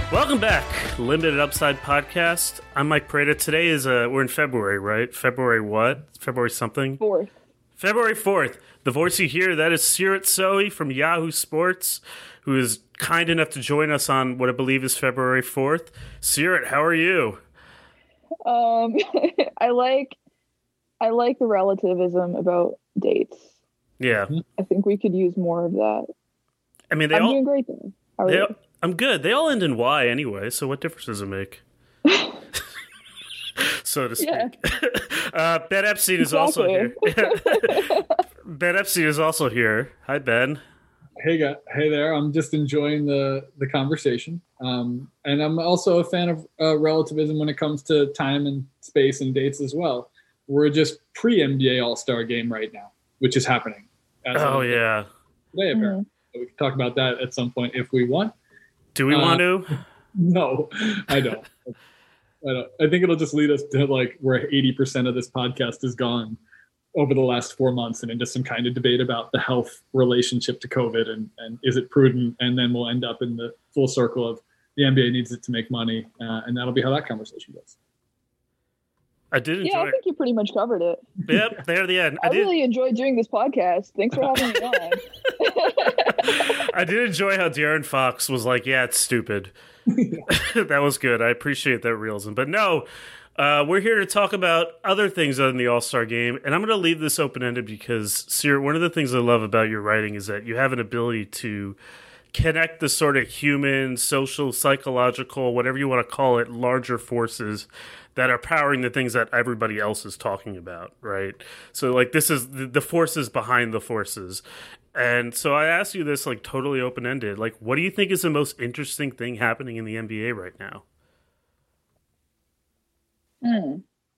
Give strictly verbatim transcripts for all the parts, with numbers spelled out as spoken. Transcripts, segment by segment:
Welcome back, Limited Upside Podcast. I'm Mike Prada. Today is, uh, we're in February, right? February what? February something? Fourth. February fourth. The voice you hear, that is Sirit Sohi from Yahoo Sports, who is kind enough to join us on what I believe is February fourth. Sirit, how are you? Um, I like, I like the relativism about dates. Yeah. I think we could use more of that. I mean, they I'm all... doing great though. How are they you? all, I'm good. They all end in Y anyway, so what difference does it make? So to speak. Yeah. uh, Ben Epstein is also here. Ben Epstein is also here. Hi, Ben. Hey, guy. Hey there. I'm just enjoying the, the conversation. Um, and I'm also a fan of uh, relativism when it comes to time and space and dates as well. We're just pre-N B A All-Star game right now, which is happening. As Oh, yeah. Today, apparently. Mm-hmm. So we can talk about that at some point if we want. Do we uh, want to? No, I don't. I don't. I think it'll just lead us to like where eighty percent of this podcast is gone over the last four months and into some kind of debate about the health relationship to COVID and, and is it prudent? And then we'll end up in the full circle of the N B A needs it to make money. Uh, and that'll be how that conversation goes. I did enjoy Yeah, I think you pretty much covered it. Yep, there at the end. I, I did. really enjoyed doing this podcast. Thanks for having me on. I did enjoy how De'Aaron Fox was like, yeah, it's stupid. That was good. I appreciate that realism. But no, uh, we're here to talk about other things other than the All-Star game. And I'm going to leave this open-ended because, Sirit, one of the things I love about your writing is that you have an ability to connect the sort of human, social, psychological, whatever you want to call it, larger forces that are powering the things that everybody else is talking about, right? So, like, this is the, the forces behind the forces. And so I ask you this, like, totally open-ended. Like, what do you think is the most interesting thing happening in the N B A right now? Hmm.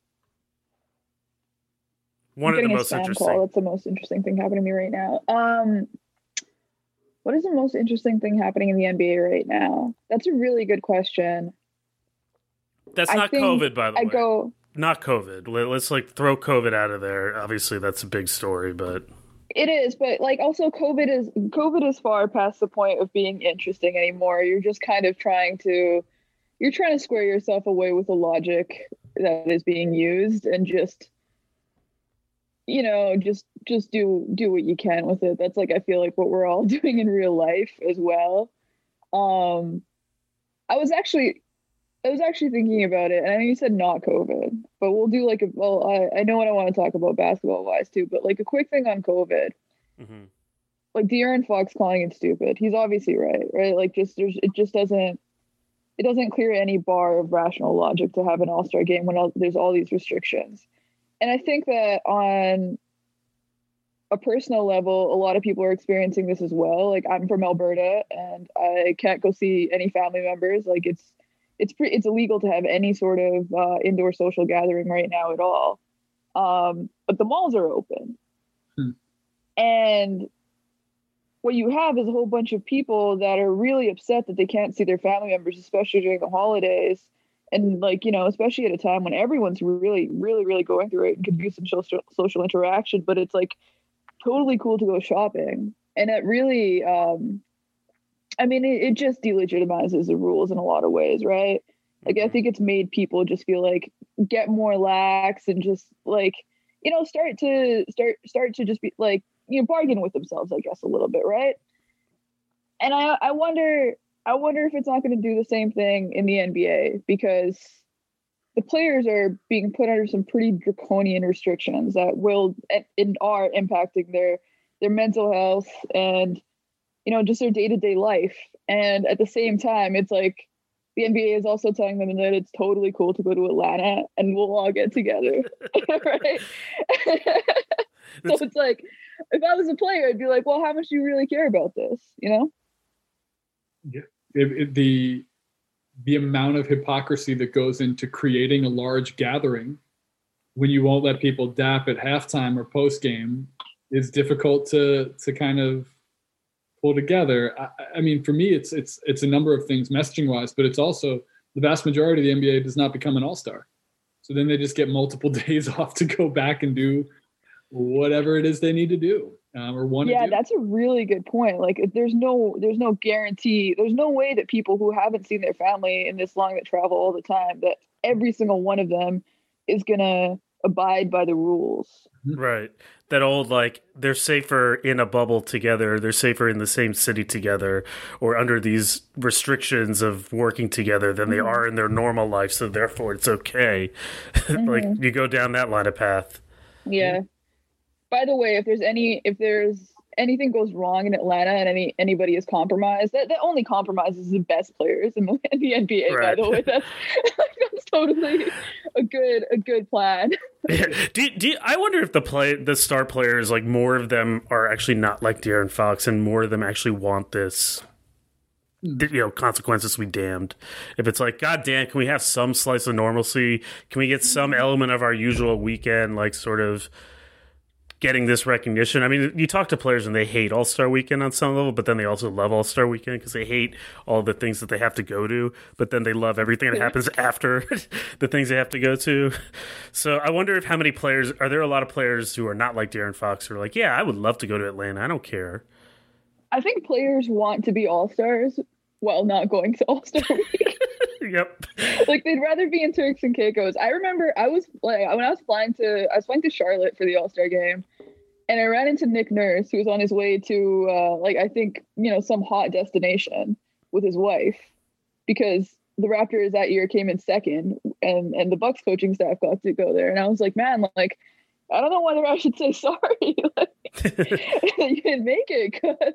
One of the most interesting. Call. That's the most interesting thing happening to me right now. Um, what is the most interesting thing happening in the N B A right now? That's a really good question. That's not COVID, by the I way. Go, not COVID. Let's like throw COVID out of there. Obviously, that's a big story, but it is. But like, also, COVID is COVID is far past the point of being interesting anymore. You're just kind of trying to, you're trying to square yourself away with the logic that is being used, and just, you know, just just do do what you can with it. That's like I feel like what we're all doing in real life as well. Um, I was actually. I was actually thinking about it, and I know you said not COVID, but we'll do like a, well, I, I know what I want to talk about basketball wise too, but like a quick thing on COVID, mm-hmm. like De'Aaron Fox calling it stupid. He's obviously right, right? Like just, there's, it just doesn't, it doesn't clear any bar of rational logic to have an all-star game when all, there's all these restrictions. And I think that on a personal level, a lot of people are experiencing this as well. Like I'm from Alberta and I can't go see any family members. Like it's, It's pre- it's illegal to have any sort of uh, indoor social gathering right now at all. Um, but the malls are open. Hmm. And what you have is a whole bunch of people that are really upset that they can't see their family members, especially during the holidays. And like, you know, especially at a time when everyone's really, really, really going through it and could use some social, social interaction, but it's like totally cool to go shopping. And it really... Um, I mean, it, it just delegitimizes the rules in a lot of ways, right? Like, I think it's made people just feel like get more lax and just like, you know, start to start start to just be like, you know, bargain with themselves, I guess, a little bit, right? And I I wonder I wonder if it's not going to do the same thing in the N B A because the players are being put under some pretty draconian restrictions that will and are impacting their their mental health and, you know, just their day-to-day life. And at the same time, it's like the N B A is also telling them that it's totally cool to go to Atlanta and we'll all get together. Right? So it's like, if I was a player, I'd be like, well, how much do you really care about this? You know? Yeah. It, it, the, the amount of hypocrisy that goes into creating a large gathering when you won't let people dap at halftime or post-game is difficult to, to kind of pull together. I, I mean, for me, it's it's it's a number of things messaging wise, but it's also the vast majority of the N B A does not become an all-star. So then they just get multiple days off to go back and do whatever it is they need to do. um, or want Yeah, to do. that's a really good point. Like, if there's no, there's no guarantee. There's no way that people who haven't seen their family in this long that travel all the time, that every single one of them is gonna abide by the rules. Right. That old, like, they're safer in a bubble together, they're safer in the same city together, or under these restrictions of working together than they Mhm. are in their normal life, so therefore it's okay. Like, Mhm. you go down that line of path. Yeah. By the way, if there's any, if there's anything goes wrong in Atlanta and any anybody is compromised, that, that only compromises the best players in the, in the N B A. Right. By the way, that's that's totally a good a good plan. do, do, I wonder if the play the star players, like, more of them are actually not like De'Aaron Fox, and more of them actually want this, you know, consequences be damned. If it's like, God damn, can we have some slice of normalcy? Can we get some element of our usual weekend, like, sort of getting this recognition? I mean, you talk to players and they hate All-Star Weekend on some level, but then they also love All-Star Weekend because they hate all the things that they have to go to, but then they love everything that happens after the things they have to go to. So I wonder if how many players, are there a lot of players who are not like De'Aaron Fox who are like, yeah, I would love to go to Atlanta, I don't care. I think players want to be all-stars while not going to All-Star Week. Yep. Like, they'd rather be in Turks and Caicos. I remember I was like, when I was flying to, I was flying to Charlotte for the All-Star game, and I ran into Nick Nurse, who was on his way to, uh, like, I think, you know, some hot destination with his wife, because the Raptors that year came in second, and and the Bucks coaching staff got to go there. And I was like, man, like, I don't know whether I should say sorry. Like, you didn't make it, because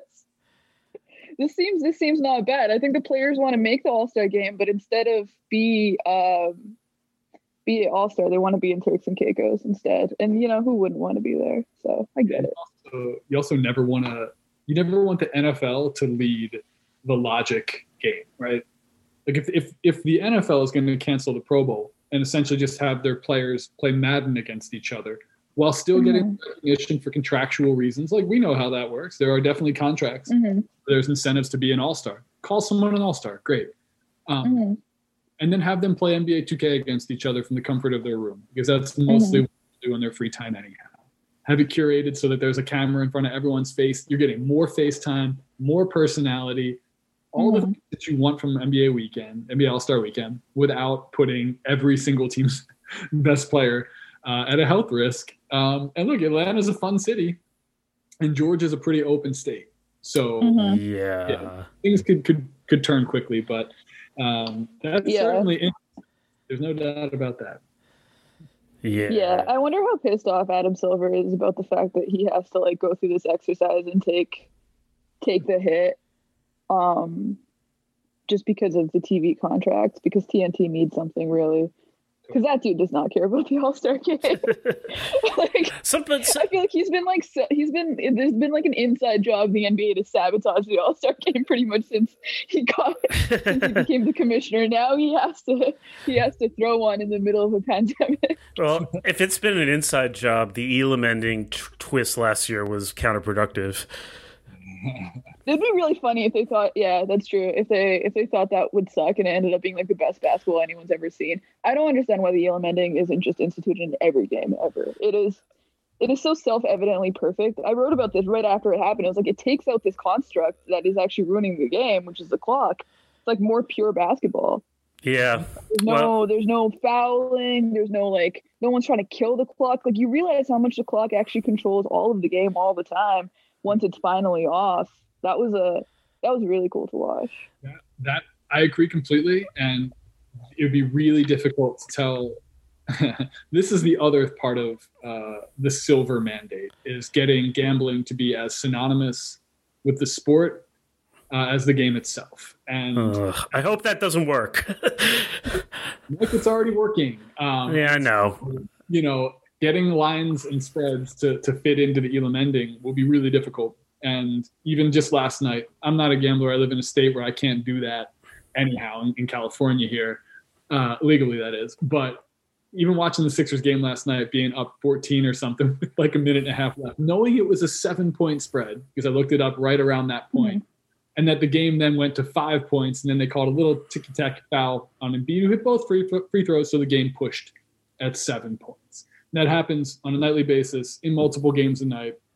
this seems this seems not bad. I think the players want to make the All-Star game, but instead of be um, be an All-Star, they want to be in Turks and Caicos instead. And, you know, who wouldn't want to be there? So I get it. Also, you also never want to. You never want the N F L to lead the logic game, right? Like, if if if the N F L is going to cancel the Pro Bowl and essentially just have their players play Madden against each other while still getting Mhm. recognition for contractual reasons, like, we know how that works. There are definitely contracts. Mm-hmm. There's incentives to be an all-star. Call someone an all-star. Great. Um, Mm-hmm. And then have them play N B A two K against each other from the comfort of their room, because that's mostly what they do in their free time anyhow. Have it curated so that there's a camera in front of everyone's face. You're getting more FaceTime, more personality, all the Mhm. things that you want from N B A weekend, N B A All-Star weekend, without putting every single team's best player uh, at a health risk. Um, and look, Atlanta's a fun city, and Georgia's a pretty open state. So Mhm. Yeah. Yeah. things could, could, could turn quickly, but um, that's Yeah. certainly interesting. There's no doubt about that. Yeah. Yeah, I wonder how pissed off Adam Silver is about the fact that he has to, like, go through this exercise and take take the hit, um, just because of the T V contract. Because T N T needs something, really. Because that dude does not care about the All-Star game. Like, Something. I feel like he's been like sa- he's been there's been like an inside job in the N B A to sabotage the All-Star game pretty much since he got since he became the commissioner. Now he has to he has to throw one in the middle of a pandemic. Well, if it's been an inside job, the Elam ending t- twist last year was counterproductive. It'd be really funny if they thought, yeah, that's true. If they if they thought that would suck and it ended up being like the best basketball anyone's ever seen. I don't understand why the Elam ending isn't just instituted in every game ever. It is it is so self-evidently perfect. I wrote about this right after it happened. I was like, it takes out this construct that is actually ruining the game, which is the clock. It's like more pure basketball. Yeah. There's no, Well- there's no fouling. There's no, like, no one's trying to kill the clock. Like, you realize how much the clock actually controls all of the game all the time once it's finally off. That was a that was really cool to watch. That, that I agree completely, and it would be really difficult to tell. This is the other part of uh, the Silver mandate, is getting gambling to be as synonymous with the sport uh, as the game itself. And Ugh, I hope that doesn't work. like, it's already working. Um, Yeah, I know. You know, getting lines and spreads to, to fit into the Elam ending will be really difficult. And even just last night, I'm not a gambler. I live in a state where I can't do that anyhow, in, in California here, uh, legally that is. But even watching the Sixers game last night, being up fourteen or something, with like a minute and a half left, knowing it was a seven-point spread, because I looked it up right around that point, and that the game then went to five points, and then they called a little ticky-tack foul on Embiid, who hit both free, free throws, so the game pushed at seven points. And that happens on a nightly basis in multiple games a night.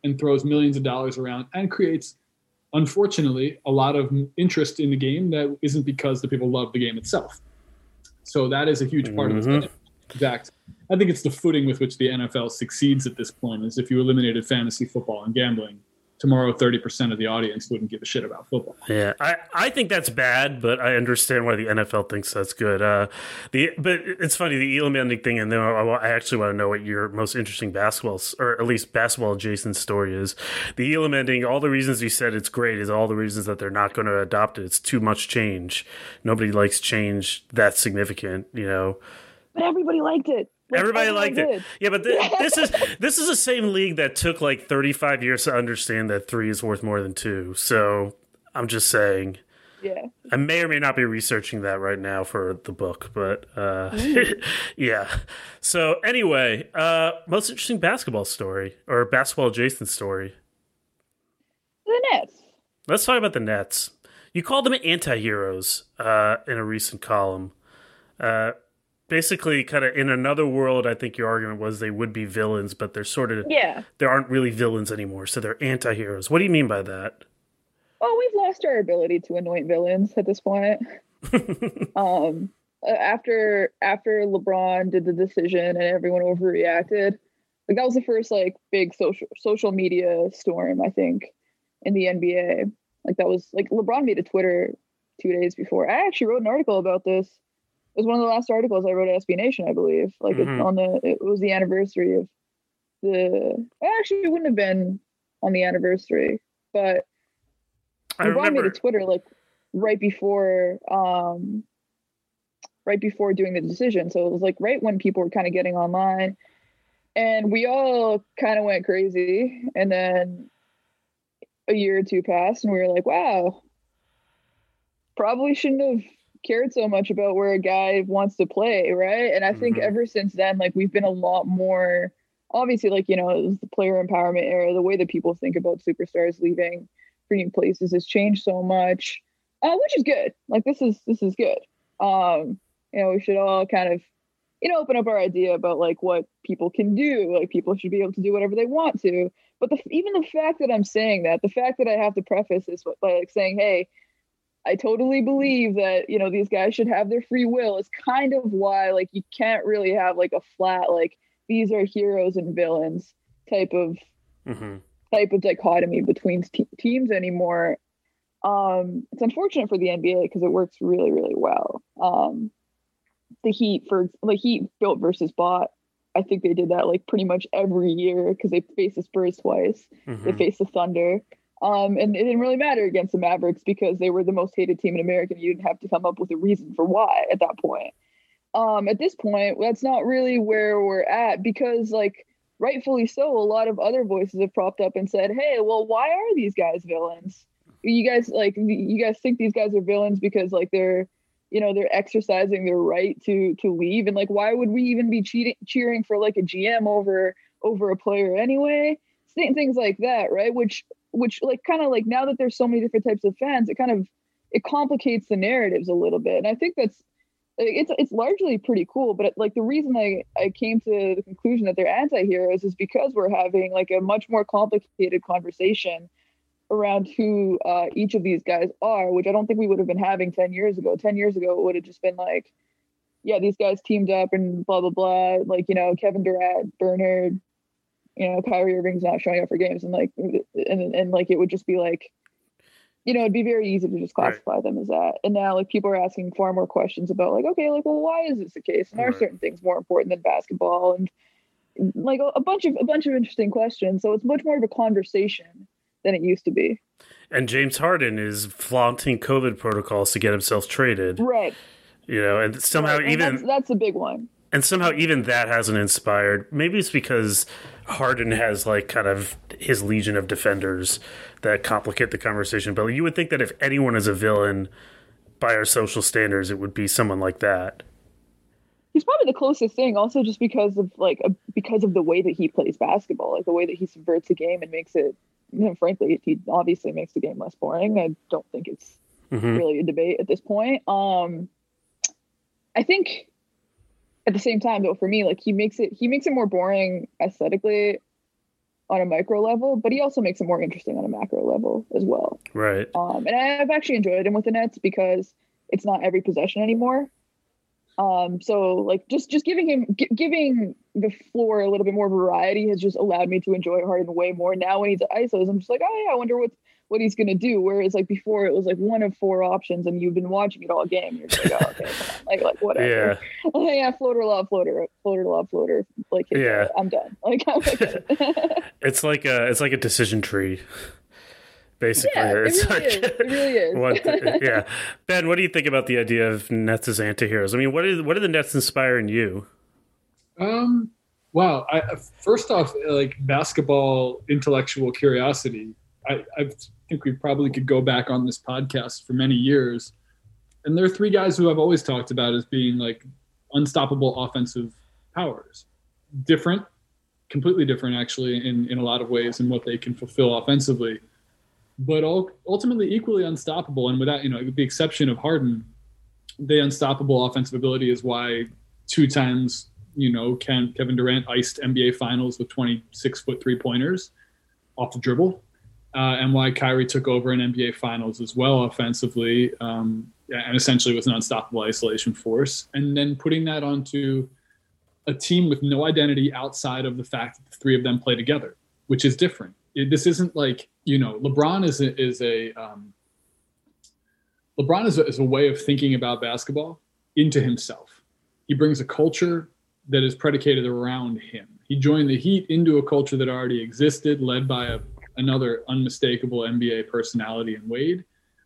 and throws millions of dollars around and creates, unfortunately, a lot of interest in the game that isn't because the people love the game itself. So that is a huge part mm-hmm. of it. In fact, I think it's the footing with which the N F L succeeds at this point is if you eliminated fantasy football and gambling, tomorrow thirty percent of the audience wouldn't give a shit about football. Yeah, I, I think that's bad, but I understand why the N F L thinks that's good. Uh, the But it's funny, the Elam ending thing, and then I, I actually want to know what your most interesting basketball, or at least basketball-adjacent story is. The Elam ending, all the reasons you said it's great is all the reasons that they're not going to adopt it. It's too much change. Nobody likes change that significant, you know. But everybody liked it. Like, Everybody liked did. it. Yeah, but th- this is this is the same league that took like thirty-five years to understand that three is worth more than two. So I'm just saying. Yeah. I may or may not be researching that right now for the book, but uh, yeah. So anyway, uh, most interesting basketball story or basketball adjacent story. The Nets. Let's talk about the Nets. You called them anti-heroes uh, in a recent column. Uh, Basically, kind of in another world, I think your argument was they would be villains, but they're sort of yeah. They aren't really villains anymore, so they're anti-heroes. What do you mean by that? Well, we've lost our ability to anoint villains at this point. um, after after LeBron did the decision and everyone overreacted, like that was the first like big social social media storm I think in the N B A. Like that was like LeBron made a Twitter two days before. I actually wrote an article about this. It was one of the last articles I wrote at S B Nation, I believe. Like mm-hmm. it, on the, it was the anniversary of the. Actually, it wouldn't have been on the anniversary, but I LeBron made a Twitter like right before, um, right before doing the decision. So it was like right when people were kind of getting online, and we all kind of went crazy. And then a year or two passed, and we were like, "Wow, probably shouldn't have cared so much about where a guy wants to play," right? And I think mm-hmm. ever since then, like we've been a lot more, obviously, like, you know, it was the player empowerment era. The way that people think about superstars leaving for new places has changed so much, uh, which is good. Like this is this is good. Um, you know, we should all kind of, you know, open up our idea about like what people can do. Like people should be able to do whatever they want to. But the, even the fact that I'm saying that, the fact that I have to preface this by like saying, hey, I totally believe that, you know, these guys should have their free will is kind of why, like, you can't really have like a flat, like, these are heroes and villains type of mm-hmm. type of dichotomy between te- teams anymore. Um, it's unfortunate for the N B A because it works really, really well. Um, the Heat, for like Heat built versus bought, I think they did that like pretty much every year because they faced the Spurs twice. Mm-hmm. They faced the Thunder. Um, and it didn't really matter against the Mavericks because they were the most hated team in America. You didn't have to come up with a reason for why at that point. Um, at this point, that's not really where we're at because, like, rightfully so, a lot of other voices have propped up and said, hey, well, why are these guys villains? You guys, like, you guys think these guys are villains because, like, they're, you know, they're exercising their right to to leave. And, like, why would we even be cheating, cheering for, like, a G M over over a player anyway? Things like that, right? Which... which like kind of like now that there's so many different types of fans, it kind of it complicates the narratives a little bit. And I think that's it's it's largely pretty cool. But like the reason I, I came to the conclusion that they're anti-heroes is because we're having like a much more complicated conversation around who uh, each of these guys are, which I don't think we would have been having ten years ago. ten years ago, it would have just been like, yeah, these guys teamed up and blah, blah, blah. Like, you know, Kevin Durant, Bernard, you know, Kyrie Irving's not showing up for games, and like, and and like, it would just be like, you know, it'd be very easy to just classify right. them as that. And now, like, people are asking far more questions about, like, okay, like, well, why is this the case? And right. are certain things more important than basketball? And like a, a bunch of a bunch of interesting questions. So it's much more of a conversation than it used to be. And James Harden is flaunting COVID protocols to get himself traded, right? You know, and somehow right. and even that's, that's a big one. And somehow even that hasn't inspired. Maybe it's because Harden has like kind of his legion of defenders that complicate the conversation. But you would think that if anyone is a villain by our social standards, it would be someone like that. He's probably the closest thing, also just because of like a, because of the way that he plays basketball, like the way that he subverts a game and makes it. You know, frankly, he obviously makes the game less boring. I don't think it's mm-hmm. really a debate at this point. Um, I think. At the same time, though, for me, like he makes it he makes it more boring aesthetically. on a micro level, but he also makes it more interesting on a macro level as well. Right. Um, and I've actually enjoyed him with the Nets because it's not every possession anymore. Um, so like just just giving him g- giving the floor a little bit more variety has just allowed me to enjoy Harden way more. Now when he's at I S Os, I'm just like, oh yeah, I wonder what what he's gonna do. Whereas like before, it was like one of four options, and you've been watching it all game. You're just like, oh okay, come on. like like whatever. Yeah, yeah, floater, lob, floater, floater, lob, floater. Like yeah, I'm done. Like I'm like, it's like a it's like a decision tree. Basically, yeah, it it's really like is. It really is. what, yeah, Ben, what do you think about the idea of Nets as antiheroes? I mean, what is what are the Nets inspiring you? Um, wow. I, first off, like basketball intellectual curiosity. I, I think we probably could go back on this podcast for many years, and there are three guys who I've always talked about as being like unstoppable offensive powers. Different, completely different, actually, in in a lot of ways in what they can fulfill offensively. But ultimately equally unstoppable. And without, you know, with the exception of Harden, the unstoppable offensive ability is why two times, you know, Ken, Kevin Durant iced N B A finals with twenty-six foot three pointers off the dribble. Uh, and why Kyrie took over an N B A finals as well offensively, um, and essentially was an unstoppable isolation force. And then putting that onto a team with no identity outside of the fact that the three of them play together, which is different. It, this isn't like, you know, LeBron is a, is a um, LeBron is a, is a way of thinking about basketball into himself. He brings a culture that is predicated around him. He joined the Heat into a culture that already existed, led by a, another unmistakable N B A personality in Wade.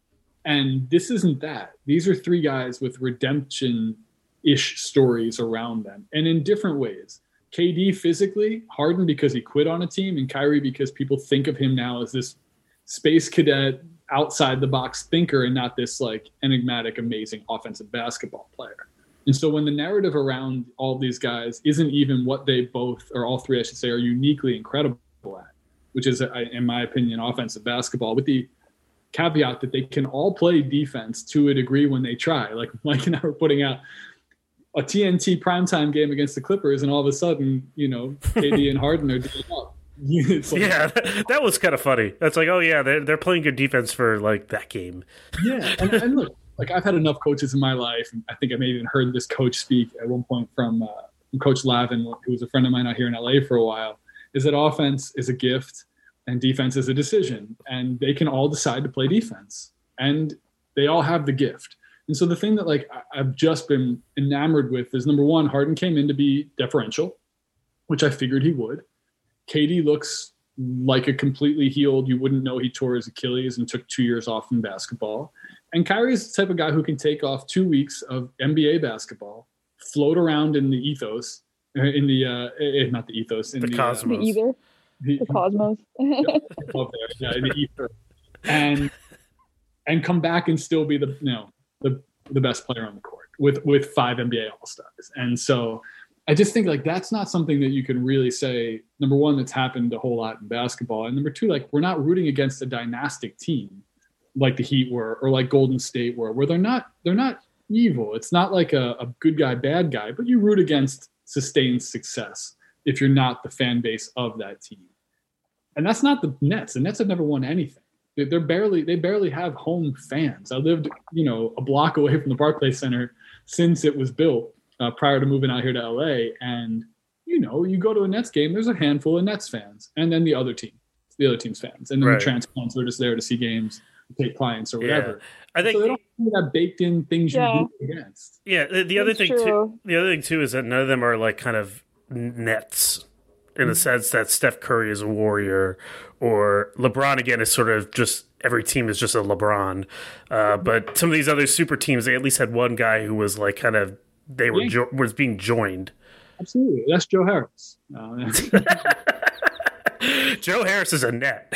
And this isn't that. These are three guys with redemption-ish stories around them, and in different ways. K D physically, Harden because he quit on a team, and Kyrie because people think of him now as this space cadet, outside the box thinker, and not this like enigmatic, amazing offensive basketball player. And so when the narrative around all these guys isn't even what they both, or all three, I should say, are uniquely incredible at, which is, in my opinion, offensive basketball, with the caveat that they can all play defense to a degree when they try. Like Mike and I were putting out a T N T primetime game against the Clippers, and all of a sudden, you know, K D and Harden are doing up. Like, yeah, that was kind of funny. That's like, oh yeah, they're they're playing good defense for like that game. Yeah, and, and look, like I've had enough coaches in my life, and I think I may have even heard this coach speak at one point from, uh, from Coach Lavin, who was a friend of mine out here in L A for a while. Is that offense is a gift and defense is a decision, and they can all decide to play defense, and they all have the gift. And so the thing that like I've just been enamored with is, number one, Harden came in to be deferential, which I figured he would. K D looks like a completely healed, you wouldn't know he tore his Achilles and took two years off from basketball. And Kyrie's the type of guy who can take off two weeks of N B A basketball, float around in the ethos, in the, uh, not the ethos, in the, the cosmos. Uh, the ether. The, the cosmos. yeah, there. Yeah, in the ether. And, and come back and still be the, you know, the the best player on the court with with five N B A All-Stars. And so I just think like that's not something that you can really say, number one, that's happened a whole lot in basketball. And number two, like we're not rooting against a dynastic team like the Heat were, or like Golden State were, where they're not they're not evil. It's not like a, a good guy, bad guy, but you root against sustained success if you're not the fan base of that team. And that's not the Nets. The Nets have never won anything. They're barely, they barely have home fans. I lived, you know, a block away from the Barclays Center since it was built uh, prior to moving out here to L A. And, you know, you go to a Nets game, there's a handful of Nets fans, and then the other team, the other team's fans. And then right. the transplants are just there to see games, take clients or whatever. Yeah. I think so they don't have that baked in things you yeah. root against. Yeah. The, the other thing true. too, the other thing too, is that none of them are like kind of Nets in the sense that Steph Curry is a warrior, or LeBron again is sort of just every team is just a LeBron. Uh, but some of these other super teams, they at least had one guy who was like kind of they were yeah. jo- was being joined. Absolutely, that's Joe Harris. Uh, Joe Harris is a net.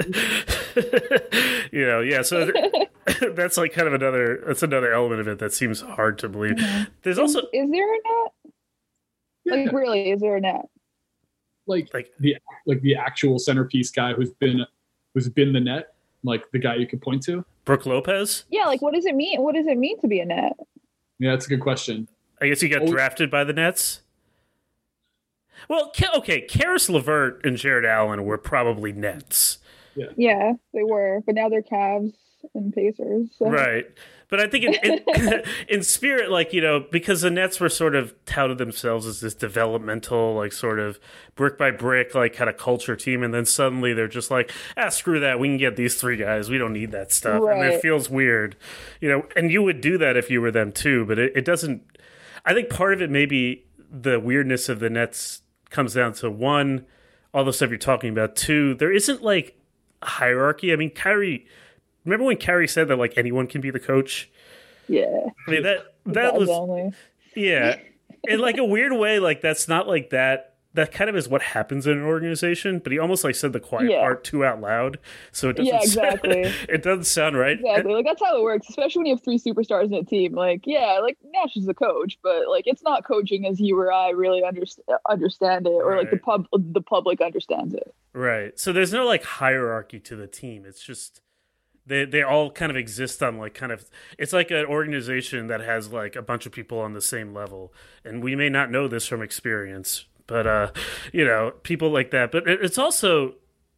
you know, yeah. So that's like kind of another that's another element of it that seems hard to believe. Mm-hmm. There's is, also is there a net? Yeah. Like really, is there a net? Like, like the like the actual centerpiece guy who's been who's been the net, like the guy you could point to. Brooke Lopez? Yeah, like what does it mean? What does it mean to be a net? Yeah, that's a good question. I guess he got oh, drafted by the Nets. Well, okay, Karis LeVert and Jared Allen were probably Nets. Yeah, yeah, they were, but now they're Cavs and Pacers. So. Right. But I think in, in, in spirit, like, you know, because the Nets were sort of touted themselves as this developmental, like, sort of brick by brick, like, kind of culture team. And then suddenly they're just like, ah, screw that. We can get these three guys. We don't need that stuff. Right. And it feels weird, you know, and you would do that if you were them too. But it, it doesn't, I think part of it, maybe the weirdness of the Nets comes down to one, all the stuff you're talking about. Two, there isn't like a hierarchy. I mean, Kyrie, remember when Kyrie said that like anyone can be the coach? Yeah. I mean that that was only. Yeah. In like a weird way, like that's not like that. That kind of is what happens in an organization, but he almost like said the quiet yeah. part too out loud, so it doesn't. Yeah, exactly. Sound, it doesn't sound right. Exactly, like that's how it works, especially when you have three superstars in a team. Like, yeah, like Nash is the coach, but like it's not coaching as you or I really understand understand it, or right. like the pub the public understands it. Right. So there's no like hierarchy to the team. It's just they they all kind of exist on like kind of. It's like an organization that has like a bunch of people on the same level, and we may not know this from experience. But, uh, you know, people like that. But it's also,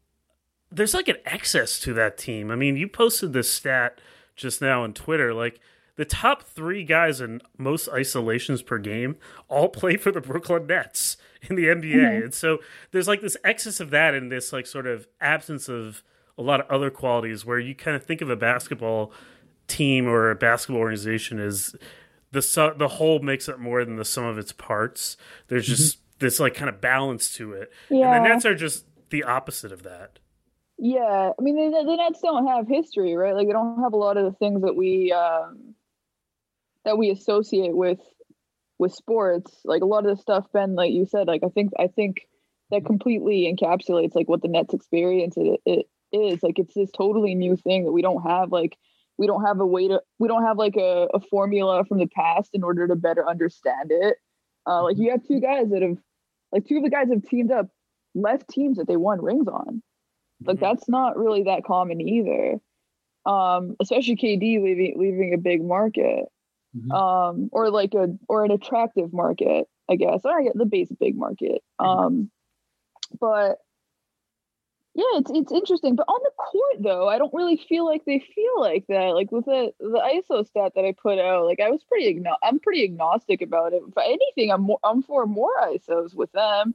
there's like an excess to that team. I mean, you posted this stat just now on Twitter. Like, the top three guys in most isolations per game all play for the Brooklyn Nets in the N B A. Mm-hmm. And so there's like this excess of that and this like sort of absence of a lot of other qualities where you kind of think of a basketball team or a basketball organization as the, su- the whole makes up more than the sum of its parts. There's just... Mm-hmm. this like kind of balance to it. Yeah. And the Nets are just the opposite of that. Yeah. I mean, the, the Nets don't have history, right? Like they don't have a lot of the things that we, um, that we associate with, with sports. Like a lot of the stuff, Ben, like you said, like, I think, I think that completely encapsulates like what the Nets experience it, it is. Like, it's this totally new thing that we don't have. Like, we don't have a way to, we don't have like a, a formula from the past in order to better understand it. Uh, like you have two guys that have, like two of the guys have teamed up, left teams that they won rings on. Like mm-hmm. that's not really that common either. Um, especially K D leaving leaving a big market, mm-hmm. um, or like a or an attractive market, I guess. I get the base big market. Um, mm-hmm. But yeah, it's it's interesting. But on the court though, I don't really feel like they feel like that. Like with the the I S O stat that I put out, like I was pretty agno- I'm pretty agnostic about it. If anything, I'm more, I'm for more I S Os with them.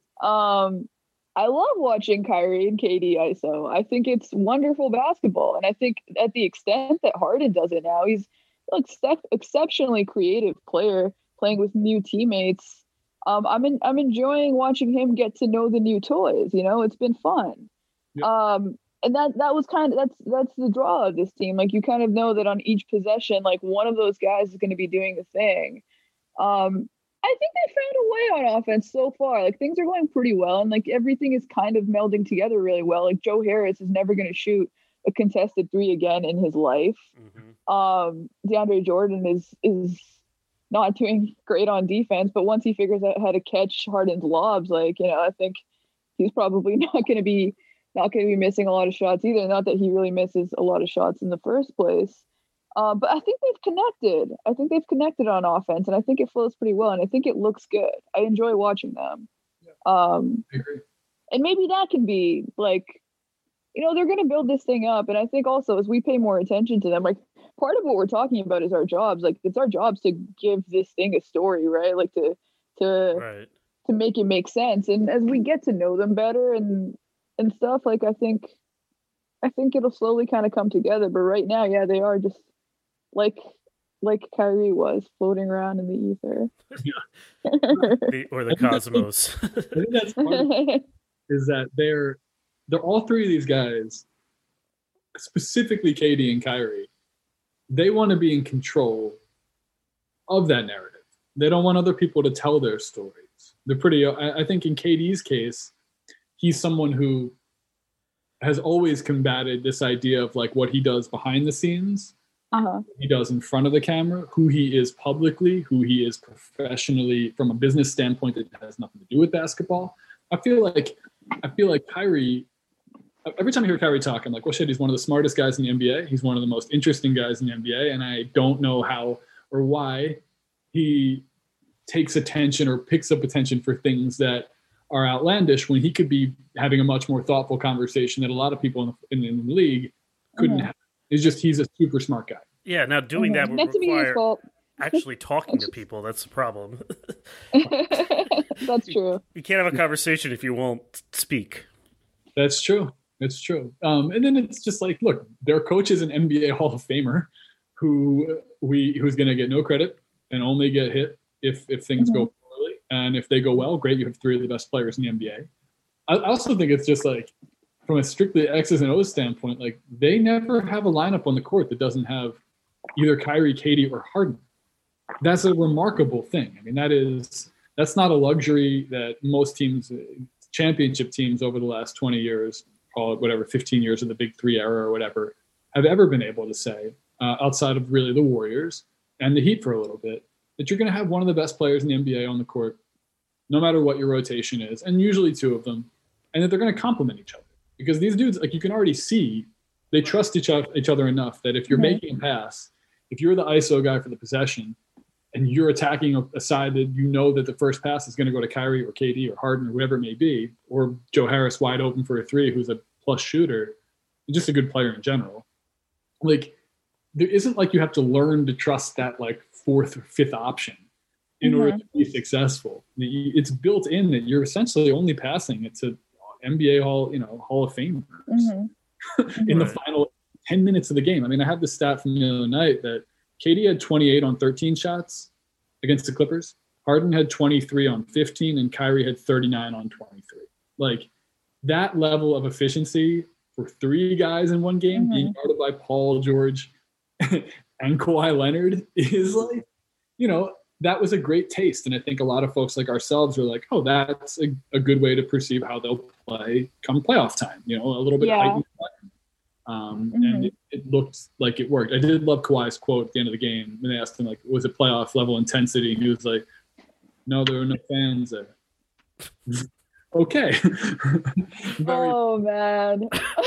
um, I love watching Kyrie and K D I S O. I think it's wonderful basketball, and I think at the extent that Harden does it now, he's like ex- exceptionally creative player playing with new teammates. Um, I'm in, I'm enjoying watching him get to know the new toys. You know, it's been fun. Yep. Um, and that that was kind of that's that's the draw of this team. Like you kind of know that on each possession, like one of those guys is going to be doing the thing. Um, I think they found a way on offense so far. Like things are going pretty well, and like everything is kind of melding together really well. Like Joe Harris is never going to shoot a contested three again in his life. Mm-hmm. Um, DeAndre Jordan is is. not doing great on defense, but once he figures out how to catch Harden's lobs, like, you know, I think he's probably not going to be not going to be missing a lot of shots either. Not that he really misses a lot of shots in the first place. Uh, but I think they've connected. I think they've connected on offense, and I think it flows pretty well, and I think it looks good. I enjoy watching them. Yeah, um, I agree. And maybe that can be like, you know, they're going to build this thing up. And I think also as we pay more attention to them, like part of what we're talking about is our jobs. Like it's our jobs to give this thing a story, right? Like to, to, right. to make it make sense. And as we get to know them better and, and stuff, like, I think, I think it'll slowly kind of come together. But right now, yeah, they are just like, like Kyrie was floating around in the ether. the, or the cosmos. I think that's part of it, is that they're, they're all three of these guys, specifically K D and Kyrie, they want to be in control of that narrative. They don't want other people to tell their stories. They're pretty, I, I think in K D's case, he's someone who has always combated this idea of like what he does behind the scenes, uh-huh. he does in front of the camera, who he is publicly, who he is professionally from a business standpoint that has nothing to do with basketball. I feel like, I feel like Kyrie, every time I hear Kyrie talk, I'm like, well, shit, he's one of the smartest guys in the N B A. He's one of the most interesting guys in the N B A. And I don't know how or why he takes attention or picks up attention for things that are outlandish when he could be having a much more thoughtful conversation that a lot of people in the, in, in the league couldn't mm-hmm. have. It's just he's a super smart guy. Yeah, now doing mm-hmm. that would require actually talking to people. That's the problem. That's true. You can't have a conversation if you won't speak. That's true. That's true. Um, and then it's just like, look, their coach is an N B A Hall of Famer who we who's going to get no credit and only get hit if if things mm-hmm. go poorly. And if they go well, great, you have three of the best players in the N B A. I also think it's just like, from a strictly X's and O's standpoint, like they never have a lineup on the court that doesn't have either Kyrie, K D, or Harden. That's a remarkable thing. I mean, that is that's not a luxury that most teams, championship teams over the last twenty years, call it whatever, fifteen years of the Big Three era or whatever, have ever been able to say, uh, outside of really the Warriors and the Heat for a little bit, that you're going to have one of the best players in the N B A on the court, no matter what your rotation is, and usually two of them, and that they're going to complement each other. Because these dudes, like you can already see, they trust each other, each other enough that if you're mm-hmm. making a pass, if you're the I S O guy for the possession, and you're attacking a, a side that you know that the first pass is going to go to Kyrie or K D or Harden or whoever it may be, or Joe Harris wide open for a three, who's a plus shooter, just a good player in general. Like, there isn't like you have to learn to trust that like fourth or fifth option in mm-hmm. order to be successful. It's built in that you're essentially only passing it to N B A Hall, you know, Hall of Famers mm-hmm. in the final ten minutes of the game. I mean, I have this stat from the other night that K D had twenty-eight on thirteen shots against the Clippers. Harden had twenty-three on fifteen, and Kyrie had thirty-nine on twenty-three. Like, that level of efficiency for three guys in one game, mm-hmm. being guarded by Paul George and Kawhi Leonard, is like, you know, that was a great taste. And I think a lot of folks like ourselves are like, oh, that's a, a good way to perceive how they'll play come playoff time, you know, a little bit yeah. heightened. Um, mm-hmm. And it, it looked like it worked. I did love Kawhi's quote at the end of the game when they asked him, like, was it playoff level intensity? And he was like, no, there were no fans there. Okay. Very- oh, man.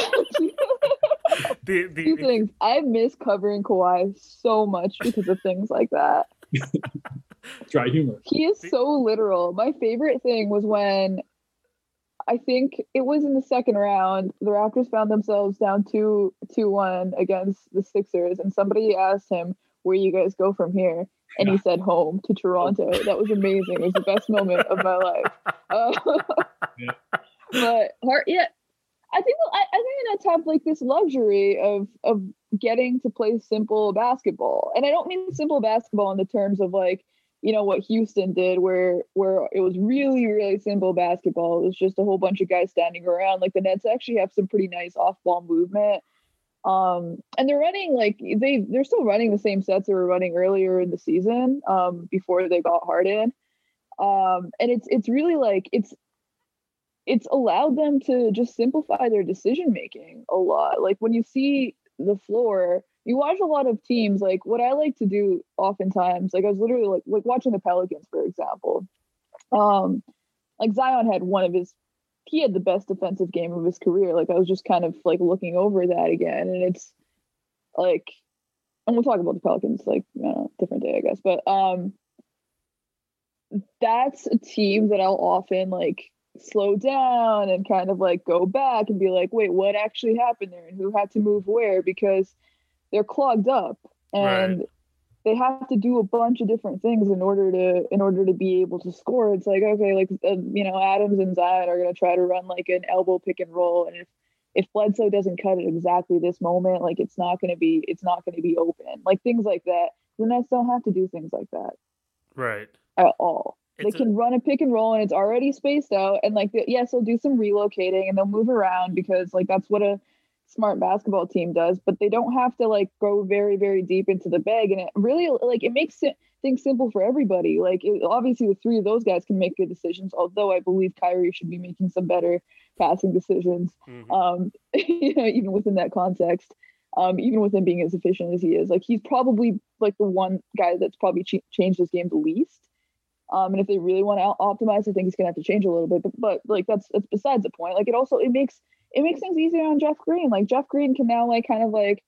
the, the, Two things. I miss covering Kawhi so much because of things like that. Dry humor. He is so literal. My favorite thing was when I think it was in the second round, the Raptors found themselves down two two one against the Sixers, and somebody asked him, where you guys go from here? And he said home to Toronto. That was amazing. It was the best moment of my life. Uh, yeah. But heart, yeah, I think I, I think the Nets have like this luxury of of getting to play simple basketball, and I don't mean simple basketball in the terms of like, you know, what Houston did, where where it was really really simple basketball. It was just a whole bunch of guys standing around. Like the Nets actually have some pretty nice off ball movement. Um, and they're running like they they're still running the same sets they were running earlier in the season, um, before they got Harden. Um, and it's it's really like it's it's allowed them to just simplify their decision making a lot. Like when you see the floor, you watch a lot of teams. Like what I like to do oftentimes, like I was literally like like watching the Pelicans, for example. Um, like Zion had one of his. He had the best defensive game of his career. Like I was just kind of like looking over that again, and it's like, and we'll talk about the Pelicans like, you know, different day, I guess. But um, that's a team that I'll often like slow down and kind of like go back and be like, wait, what actually happened there, and who had to move where, because they're clogged up and. Right. They have to do a bunch of different things in order to in order to be able to score. It's like, okay, like uh, you know, Adams and Zion are going to try to run like an elbow pick and roll, and if if Bledsoe doesn't cut it exactly this moment, like it's not going to be it's not going to be open, like things like that. The Nets don't have to do things like that, right? At all. It's they can a- run a pick and roll, and it's already spaced out. And like, yes, they'll do some relocating and they'll move around because like that's what a smart basketball team does, but they don't have to like go very very deep into the bag, and it really like it makes it, things simple for everybody. Like it, obviously the three of those guys can make good decisions, although I believe Kyrie should be making some better passing decisions. Mm-hmm. um you know, even within that context, um even with him being as efficient as he is, like he's probably like the one guy that's probably ch- changed his game the least. Um and if they really want to optimize, I think he's gonna have to change a little bit, but, but like that's that's besides the point. Like it also it makes It makes things easier on Jeff Green. Like Jeff Green can now like kind of like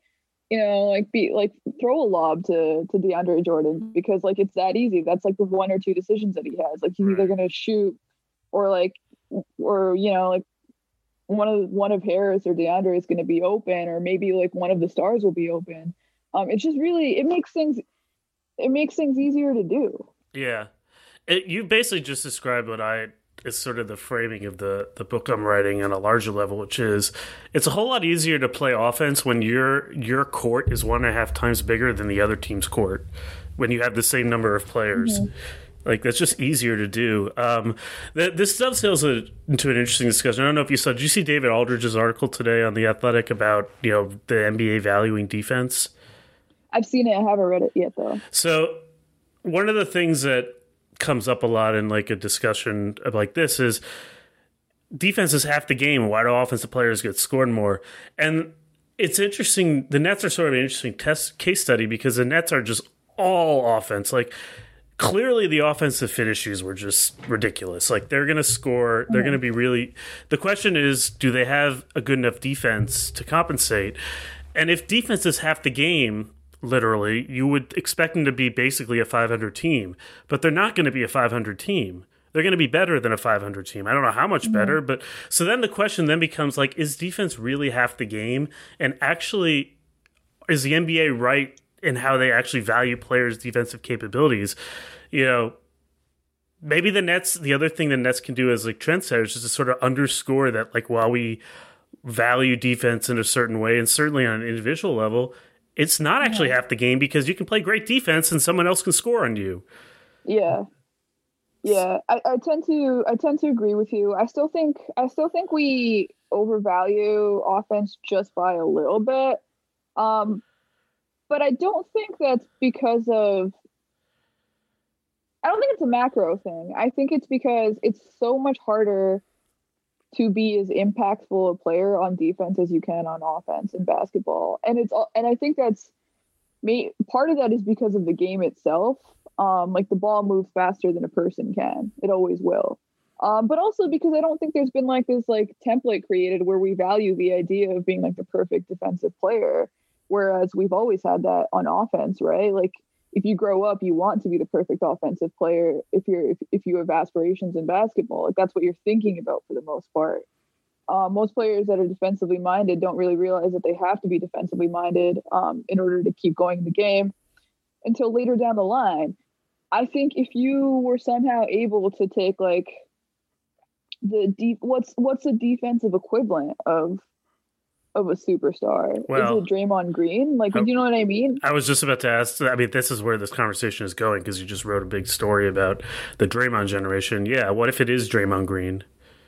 you know, like be like throw a lob to to DeAndre Jordan because like it's that easy. That's like the one or two decisions that he has. Like he's either gonna shoot or like or you know like one of one of Harris or DeAndre is gonna be open, or maybe like one of the stars will be open. Um, it's just really it makes things it makes things easier to do. Yeah, it, you basically just described what I. Is sort of the framing of the, the book I'm writing on a larger level, which is it's a whole lot easier to play offense when your your court is one and a half times bigger than the other team's court, when you have the same number of players. Mm-hmm. Like, that's just easier to do. Um, th- this dovetails a, into an interesting discussion. I don't know if you saw, did you see David Aldridge's article today on The Athletic about, you know, the N B A valuing defense? I've seen it. I haven't read it yet, though. So one of the things that comes up a lot in like a discussion like this is defense is half the game. Why do offensive players get scored more? And it's interesting. The Nets are sort of an interesting test case study because the Nets are just all offense. Like clearly the offensive finishes were just ridiculous. Like they're going to score. They're going to be really, the question is, do they have a good enough defense to compensate? And if defense is half the game, literally, you would expect them to be basically a five hundred team, but they're not going to be a five hundred team. They're going to be better than a five hundred team. I don't know how much better, but so then the question then becomes like, is defense really half the game? And actually, is the N B A right in how they actually value players' defensive capabilities? You know, maybe the Nets, the other thing the Nets can do as like trendsetters is to sort of underscore that like while we value defense in a certain way, and certainly on an individual level, it's not actually half the game because you can play great defense and someone else can score on you. Yeah. Yeah. I, I tend to I tend to agree with you. I still think I still think we overvalue offense just by a little bit. Um, but I don't think that's because of I don't think it's a macro thing. I think it's because it's so much harder to be as impactful a player on defense as you can on offense in basketball. And it's and I think that's me part of that is because of the game itself. Um, like the ball moves faster than a person can. It always will. Um, but also because I don't think there's been like this like template created where we value the idea of being like the perfect defensive player, whereas we've always had that on offense, right? Like if you grow up, you want to be the perfect offensive player. If you're, if, if you have aspirations in basketball, like that's what you're thinking about for the most part. Uh, most players that are defensively minded don't really realize that they have to be defensively minded um, in order to keep going in the game until later down the line. I think if you were somehow able to take like the deep, what's, what's the defensive equivalent of, of a superstar? Well, is it Draymond Green? Like, I, you know what I mean? I was just about to ask. I mean, this is where this conversation is going because you just wrote a big story about the Draymond generation. Yeah, what if it is Draymond Green?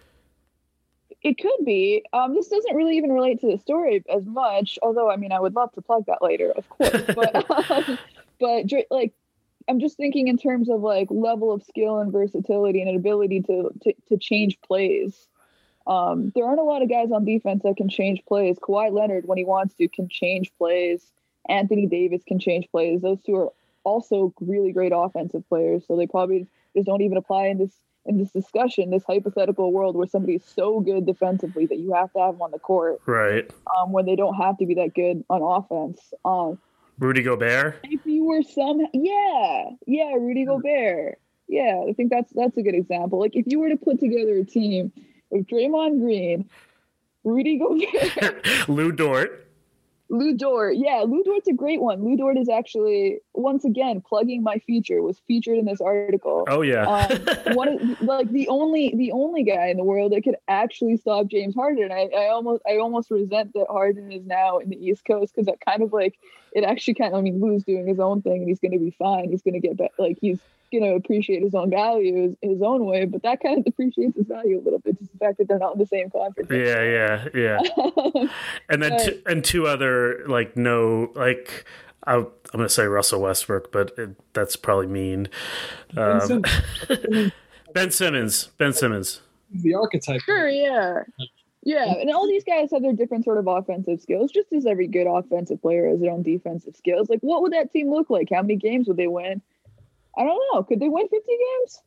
It could be. Um, this doesn't really even relate to the story as much. Although, I mean, I would love to plug that later, of course. But, um, but like, I'm just thinking in terms of like level of skill and versatility and an ability to to, to change plays. Um, there aren't a lot of guys on defense that can change plays. Kawhi Leonard, when he wants to, can change plays. Anthony Davis can change plays. Those two are also really great offensive players. So they probably just don't even apply in this in this discussion, this hypothetical world where somebody's so good defensively that you have to have them on the court. Right. Um, when they don't have to be that good on offense. Um, Rudy Gobert? If you were some, yeah, yeah, Rudy Gobert. Yeah, I think that's that's a good example. Like if you were to put together a team with Draymond Green, Rudy Gobert, Lou Dort. Lou Dort, yeah, Lou Dort's a great one. Lou Dort is actually, once again, plugging my feature, was featured in this article. Oh yeah, um, one of, like the only the only guy in the world that could actually stop James Harden. I, I almost I almost resent that Harden is now in the East Coast because that kind of like it actually kind of I mean Lou's doing his own thing and he's going to be fine. He's going to get back, like he's going to appreciate his own value his, his own way, but that kind of depreciates his value a little bit, just the fact that they're not in the same conference. Yeah, yeah, yeah. and then but, two, and two other like no like I, I'm going to say Russell Westbrook, but it, that's probably mean. Um, Ben Simmons. Ben Simmons. The archetype. Sure, yeah. Yeah, and all these guys have their different sort of offensive skills, just as every good offensive player has their own defensive skills. Like, what would that team look like? How many games would they win? I don't know. Could they win fifty games?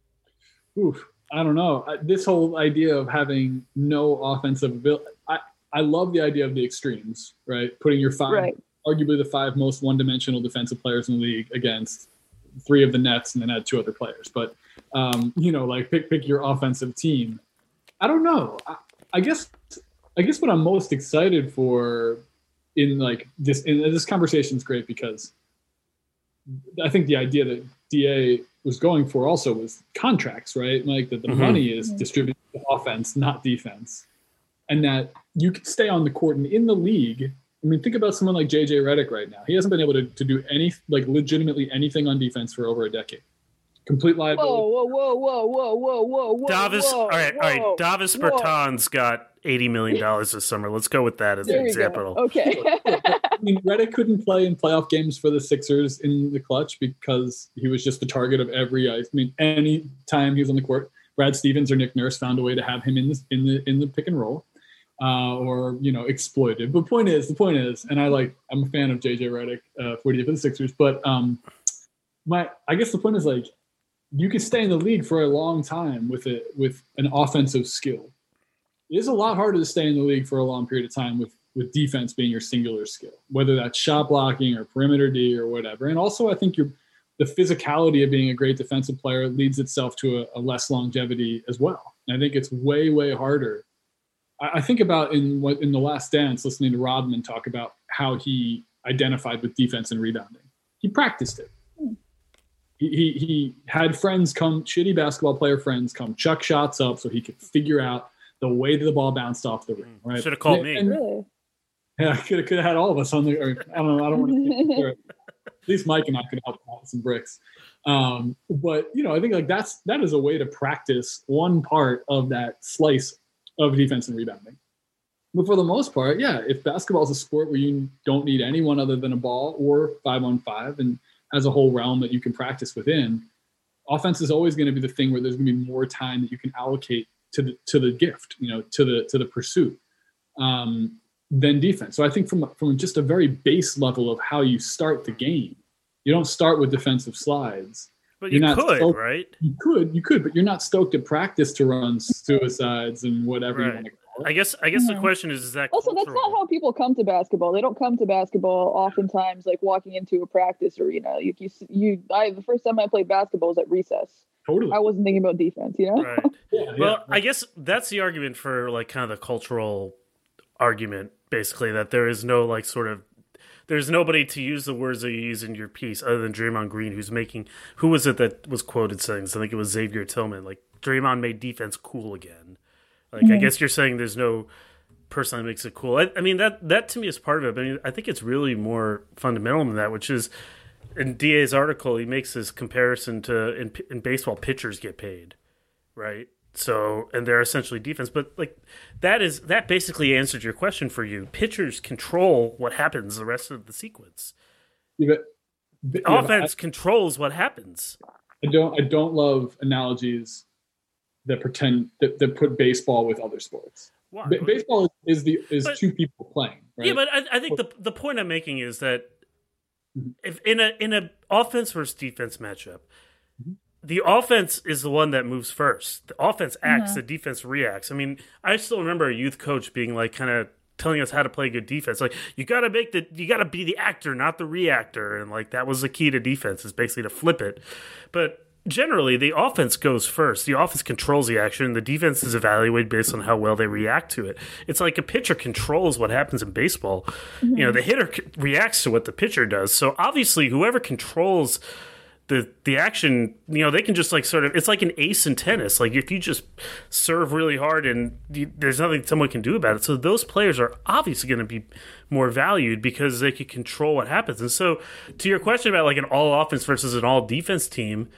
Oof. I don't know. This whole idea of having no offensive ability, I, I love the idea of the extremes, right? Putting your five, Right. arguably the five most one-dimensional defensive players in the league against three of the Nets, and then add two other players. But um, you know, like pick pick your offensive team. I don't know. I, I guess I guess what I'm most excited for in like this in this conversation is great because I think the idea that D A was going for also was contracts, right? Like that the Mhm. money is distributed to offense, not defense, and that you can stay on the court and in the league. I mean, think about someone like J J Redick right now. He hasn't been able to, to do any, like legitimately anything on defense for over a decade. Complete liability. Whoa, whoa, whoa, whoa, whoa, whoa, whoa, Davis, whoa, all right, all right. whoa, Davis whoa. Bertans got eighty million dollars this summer. Let's go with that as There an we go. example. Okay. I mean, Redick couldn't play in playoff games for the Sixers in the clutch because he was just the target of every ice. I mean, any time he was on the court, Brad Stevens or Nick Nurse found a way to have him in the in the in the pick and roll, uh, or you know, exploited. But point is, the point is, and I like, I'm a fan of J J Redick uh, for what he did for the Sixers. But um, my, I guess the point is like, you can stay in the league for a long time with it with an offensive skill. It is a lot harder to stay in the league for a long period of time with with defense being your singular skill, whether that's shot blocking or perimeter D or whatever. And also, I think your the physicality of being a great defensive player leads itself to a, a less longevity as well. And I think it's way, way harder. I, I think about in what in The Last Dance, listening to Rodman talk about how he identified with defense and rebounding. He practiced it. He, he, he had friends come, shitty basketball player friends come chuck shots up so he could figure out the way that the ball bounced off the rim. Right? Should have called and, me. and, Really? Yeah, I could have, could have had all of us on the. Or, I don't know. I don't want to. At least Mike and I could help out with some bricks. Um, but you know, I think like that's that is a way to practice one part of that slice of defense and rebounding. But for the most part, yeah, if basketball is a sport where you don't need anyone other than a ball or five on five, and has a whole realm that you can practice within, offense is always going to be the thing where there's going to be more time that you can allocate to the to the gift, you know, to the to the pursuit. Um, than defense. So I think from from just a very base level of how you start the game, you don't start with defensive slides. But You're you not could, stoked, right? You could, you could, but you're not stoked at practice to run suicides and whatever Right. you want to call it. I guess I guess Mhm. the question is, is that Also, that's cultural? not how people come to basketball. They don't come to basketball oftentimes like walking into a practice arena. You, you, you I, the first time I played basketball was at recess. Totally. I wasn't thinking about defense, you know? Right. Yeah, Well, yeah. I guess that's the argument for like kind of the cultural argument, basically, that there is no like sort of there's nobody to use the words that you use in your piece other than Draymond Green, who's making who was it that was quoted saying? I think it was Xavier Tillman. Like Draymond made defense cool again. Like I Mhm. guess you're saying there's no person that makes it cool. I, I mean that that to me is part of it. But I mean, I think it's really more fundamental than that, which is in D A's article he makes this comparison to in, in baseball pitchers get paid, right? So, and they're essentially defense, but like that is that basically answered your question for you. Pitchers control what happens the rest of the sequence. Yeah, but- but- yeah, Offense controls what happens. I, I don't. I don't love analogies that pretend that, that put baseball with other sports. Why? Ba- baseball is, is the is But- two people playing. Right? Yeah, but I, I think the the point I'm making is that Mhm. if in a in a offense versus defense matchup, Mhm. the offense is the one that moves first. The offense acts, Mhm. the defense reacts. I mean, I still remember a youth coach being like, kind of telling us how to play good defense. Like, you got to make the, you got to be the actor, not the reactor. And like, that was the key to defense, is basically to flip it. But generally, the offense goes first. The offense controls the action. The defense is evaluated based on how well they react to it. It's like a pitcher controls what happens in baseball. Mm-hmm. You know, the hitter c- reacts to what the pitcher does. So obviously, whoever controls the the action, you know, they can just like sort of, it's like an ace in tennis. Like if you just serve really hard and you, there's nothing someone can do about it. So those players are obviously going to be more valued because they can control what happens. And so to your question about like an all offense versus an all defense team,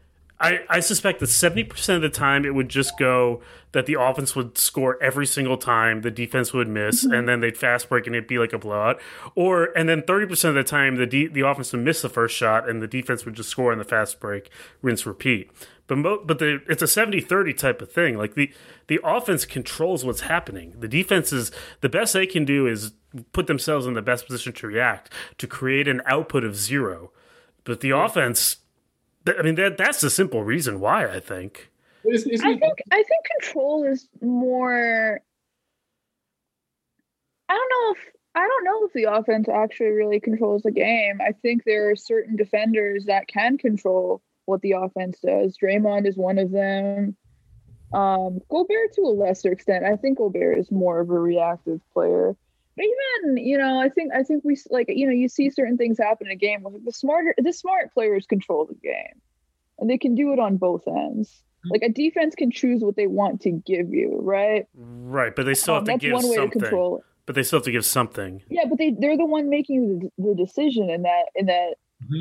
I, I suspect that seventy percent of the time it would just go that the offense would score every single time, the defense would miss, and then they'd fast break and it'd be like a blowout. Or and then thirty percent of the time the de- the offense would miss the first shot and the defense would just score in the fast break, rinse, repeat. But mo- but the, it's a seventy thirty type of thing. Like the, the offense controls what's happening. The defense is, the best they can do is put themselves in the best position to react, to create an output of zero. But the offense, I mean, that that's the simple reason why, I think. Isn't- isn't I it- think I think control is more I don't know if I don't know if the offense actually really controls the game. I think there are certain defenders that can control what the offense does. Draymond is one of them. Um, Gobert to a lesser extent. I think Gobert is more of a reactive player. But even, you know, I think I think we like you know you see certain things happen in a game. The smarter the smart players control the game, and they can do it on both ends. Like a defense can choose what they want to give you, right? Right, but they still um, have to give that's one way something. to control it. But they still have to give something. Yeah, but they they're the one making the, the decision in that in that. Mm-hmm.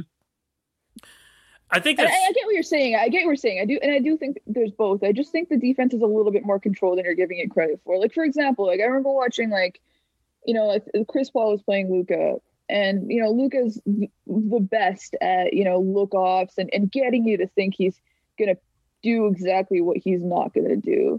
I think that's. I, I get what you're saying. I get what you're saying. I do, and I do think there's both. I just think the defense is a little bit more controlled than you're giving it credit for. Like for example, like I remember watching like, you know, like Chris Paul was playing Luka, and you know Luka's the best at you know look offs and and getting you to think he's gonna do exactly what he's not gonna do.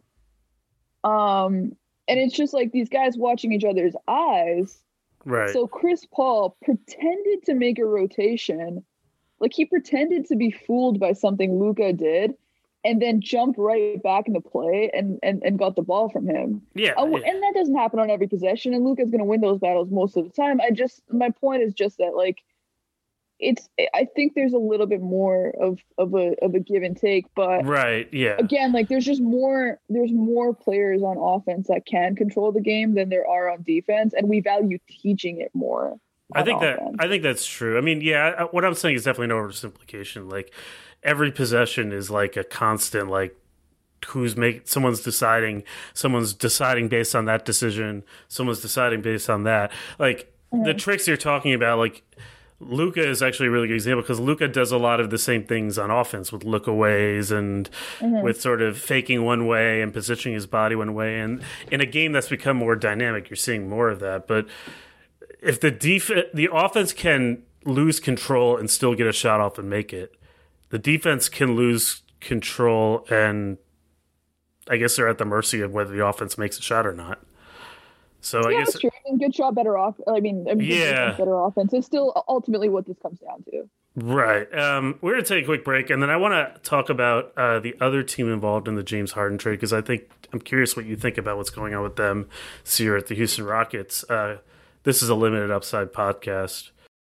Um. And it's just like these guys watching each other's eyes. Right. So Chris Paul pretended to make a rotation. Like he pretended to be fooled by something Luka did and then jumped right back into play and, and, and got the ball from him. Yeah, uh, yeah. And that doesn't happen on every possession. And Luka's going to win those battles most of the time. I just, my point is just that like, it's, I think there's a little bit more of, of a, of a give and take, but right. Yeah. Again, like there's just more, there's more players on offense that can control the game than there are on defense. And we value teaching it more. I think offense. that, I think that's true. I mean, yeah, what I'm saying is definitely no oversimplification. Like every possession is like a constant, like who's making, someone's deciding, someone's deciding based on that decision. Someone's deciding based on that. Like mm-hmm. the tricks you're talking about, like, Luka is actually a really good example because Luka does a lot of the same things on offense with lookaways and mm-hmm. with sort of faking one way and positioning his body one way. And in a game that's become more dynamic, you're seeing more of that. But if the def- the offense can lose control and still get a shot off and make it, the defense can lose control and I guess they're at the mercy of whether the offense makes a shot or not. So yeah, I guess that's true. I mean, good shot, better off. I mean, yeah, better offense is still ultimately what this comes down to. Right. Um, we're going to take a quick break, and then I want to talk about uh, the other team involved in the James Harden trade because I think I'm curious what you think about what's going on with them this year at the Houston Rockets. Uh, this is a Limited Upside podcast.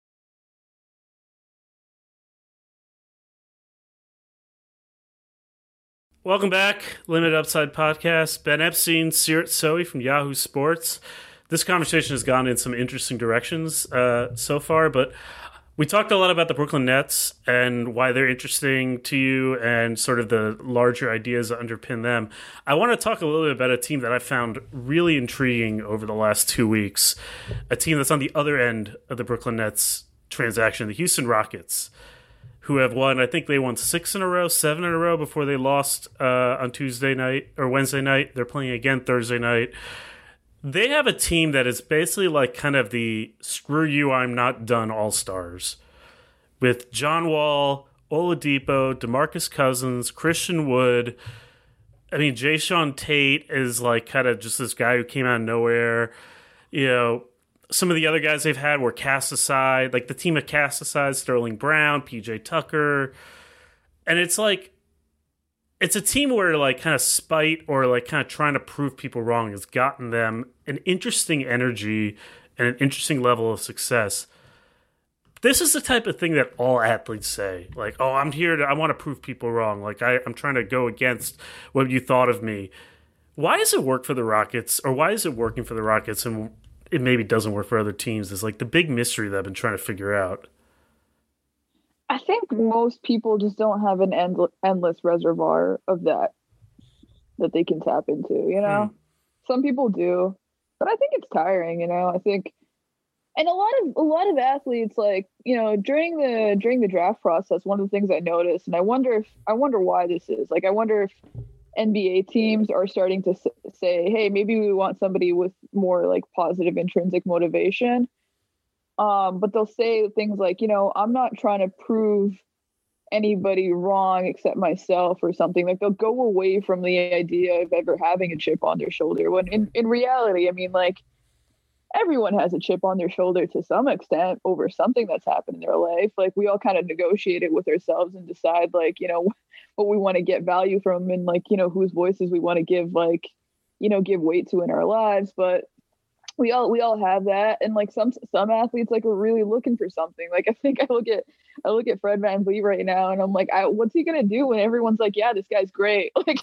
Welcome back, Limited Upside Podcast. Ben Epstein, Searat Sohi from Yahoo Sports. This conversation has gone in some interesting directions uh, so far, but we talked a lot about the Brooklyn Nets and why they're interesting to you and sort of the larger ideas that underpin them. I want to talk a little bit about a team that I found really intriguing over the last two weeks, a team that's on the other end of the Brooklyn Nets transaction, the Houston Rockets, who have won, I think they won six in a row, seven in a row before they lost uh, on Tuesday night or Wednesday night. They're playing again Thursday night. They have a team that is basically like kind of the screw you, I'm not done all-stars with John Wall, Oladipo, DeMarcus Cousins, Christian Wood. I mean, Jayshawn Tate is like kind of just this guy who came out of nowhere. You know, some of the other guys they've had were cast aside, like the team of cast aside, Sterling Brown, P J Tucker. And it's like, it's a team where like kind of spite or like kind of trying to prove people wrong has gotten them an interesting energy and an interesting level of success. This is the type of thing that all athletes say, like, oh, I'm here to, I want to prove people wrong. Like I, I'm trying to go against what you thought of me. Why does it work for the Rockets, or why is it working for the Rockets and it maybe doesn't work for other teams? Is like the big mystery that I've been trying to figure out. I think most people just don't have an end, endless reservoir of that that they can tap into, you know? Hmm. Some people do, but I think it's tiring, you know? I think, and a lot of, a lot of athletes, like, you know, during the, during the draft process, one of the things I noticed, and I wonder if, I wonder why this is, like, I wonder if N B A teams are starting to say, hey, maybe we want somebody with more like positive intrinsic motivation. Um, but they'll say things like, you know, I'm not trying to prove anybody wrong except myself or something. Like they'll go away from the idea of ever having a chip on their shoulder. When in, in reality, I mean, like everyone has a chip on their shoulder to some extent over something that's happened in their life. Like we all kind of negotiate it with ourselves and decide like, you know, what we want to get value from and like, you know, whose voices we want to give, like, you know, give weight to in our lives. But we all we all have that, and like some some athletes like are really looking for something. Like I think I look at I look at Fred VanVleet right now, and I'm like, I, what's he gonna do when everyone's like, yeah, this guy's great. Like,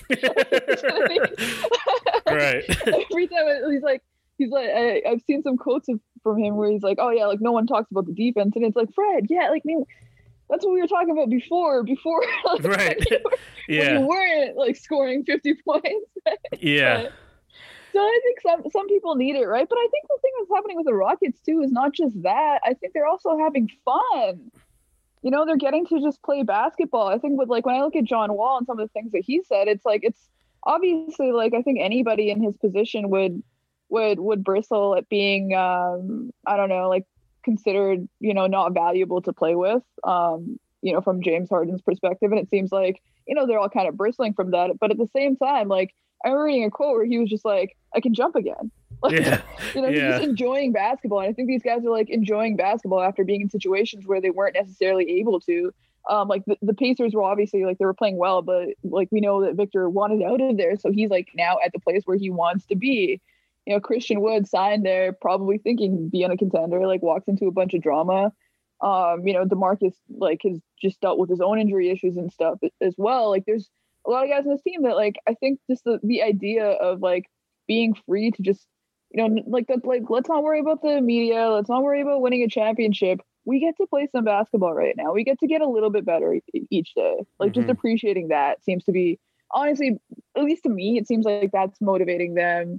right. Every time he's like, he's like, I, I've seen some quotes of, from him where he's like, oh yeah, like no one talks about the defense, and it's like, Fred, yeah, like I mean, that's what we were talking about before, before, like, right? When you, were, yeah, when you weren't like scoring fifty points. yeah. But, so I think some some people need it, right? But I think the thing that's happening with the Rockets too is not just that. I think they're also having fun. You know, they're getting to just play basketball. I think with like when I look at John Wall and some of the things that he said, it's like it's obviously like I think anybody in his position would would would bristle at being um, I don't know, like considered, you know, not valuable to play with. Um, you know, from James Harden's perspective. And it seems like, you know, they're all kind of bristling from that. But at the same time, like I remember reading a quote where he was just like, I can jump again. Like, yeah. you know, yeah. he's just enjoying basketball. And I think these guys are like enjoying basketball after being in situations where they weren't necessarily able to. Um, like the, the Pacers were obviously like they were playing well, but like we know that Victor wanted out of there. So he's like now at the place where he wants to be. You know, Christian Wood signed there, probably thinking being a contender, like walked into a bunch of drama. Um, you know, DeMarcus like has just dealt with his own injury issues and stuff as well. Like there's a lot of guys on this team that like I think just the, the idea of like being free to just, you know, like that, like let's not worry about the media, let's not worry about winning a championship. We get to play some basketball right now. We get to get a little bit better each day. Like mm-hmm. just appreciating that seems to be honestly, at least to me, it seems like that's motivating them,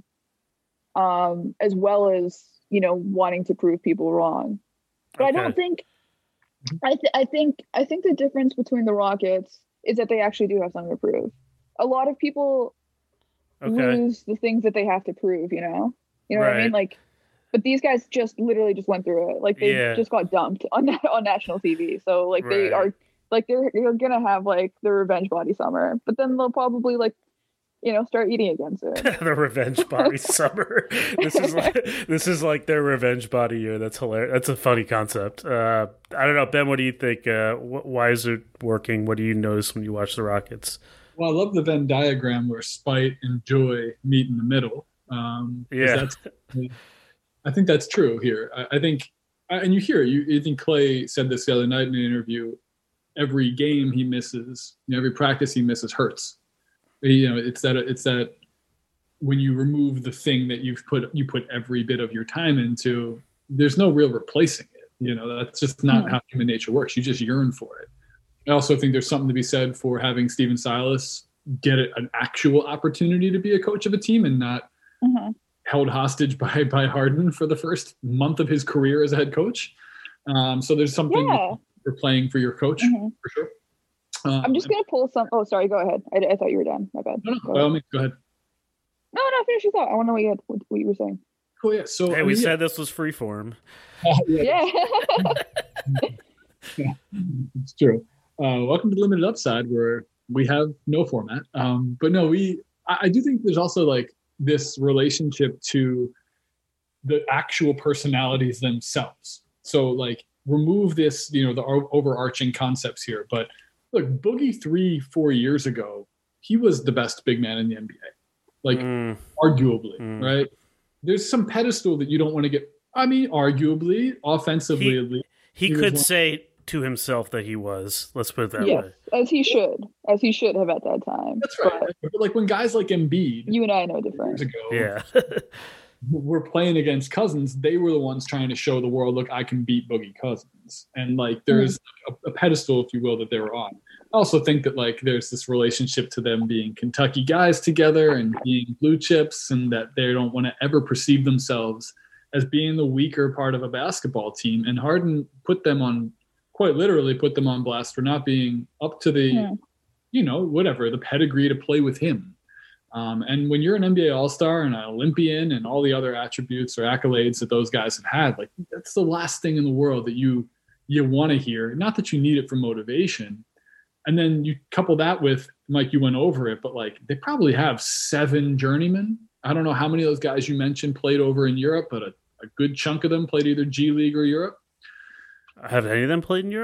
um, as well as, you know, wanting to prove people wrong. But okay. I don't think I th- I think I think the difference between the Rockets is that they actually do have something to prove. A lot of people okay. lose the things that they have to prove, you know? You know right. what I mean? Like, but these guys just literally just went through it. Like they yeah. just got dumped on on national T V. So like right. they are like they're they're gonna have like the revenge body summer, but then they'll probably like, you know, start eating again soon. The revenge body summer. This is like this is like their revenge body year. That's hilarious. That's a funny concept. Uh, I don't know, Ben. What do you think? Uh, wh- why is it working? What do you notice when you watch the Rockets? Well, I love the Venn diagram where spite and joy meet in the middle. Um, yeah, that's, I think that's true here. I, I think, and you hear it. You, you think Clay said this the other night in an interview. Every game he misses, you know, every practice he misses hurts. You know, it's that it's that when you remove the thing that you've put you put every bit of your time into, there's no real replacing it. You know, that's just not mm-hmm. how human nature works. You just yearn for it. I also think there's something to be said for having Stephen Silas get an actual opportunity to be a coach of a team and not mm-hmm. held hostage by by Harden for the first month of his career as a head coach. Um, so there's something yeah. for playing for your coach mm-hmm. for sure. Um, I'm just going to pull some. Oh, sorry. Go ahead. I, I thought you were done. My bad. No, no, go, by ahead. all means, go ahead. No, no, finish your thought. I want to know what you, had, what, what you were saying. Cool. Yeah. So hey, I we mean, said yeah. this was freeform. Uh, yeah. Yeah. yeah, it's true. Uh, welcome to Limited Upside, where we have no format. Um, but no, we. I, I do think there's also like this relationship to the actual personalities themselves. So like. Remove this, you know, the overarching concepts here. But look, Boogie three, four years ago, he was the best big man in the N B A. Like, mm. arguably, mm. right? There's some pedestal that you don't want to get. I mean, arguably, offensively, he, at least. He, he could say to himself that he was. Let's put it that yes, way. As he should. As he should have at that time. That's right. But, but like when guys like Embiid. You and I know different. Years ago, yeah. were playing against Cousins, they were the ones trying to show the world, look, I can beat Boogie Cousins. And like there's mm-hmm. a, a pedestal, if you will, that they were on. I also think that like there's this relationship to them being Kentucky guys together and being blue chips, and that they don't want to ever perceive themselves as being the weaker part of a basketball team. And Harden put them on, quite literally put them on blast for not being up to the, mm. you know, whatever, the pedigree to play with him. Um, and when you're an N B A All-Star and an Olympian and all the other attributes or accolades that those guys have had, like that's the last thing in the world that you you want to hear. Not that you need it for motivation. And then you couple that with, Mike, you went over it, but like they probably have seven journeymen. I don't know how many of those guys you mentioned played over in Europe, but a, a good chunk of them played either G League or Europe. Have any of them played in Europe?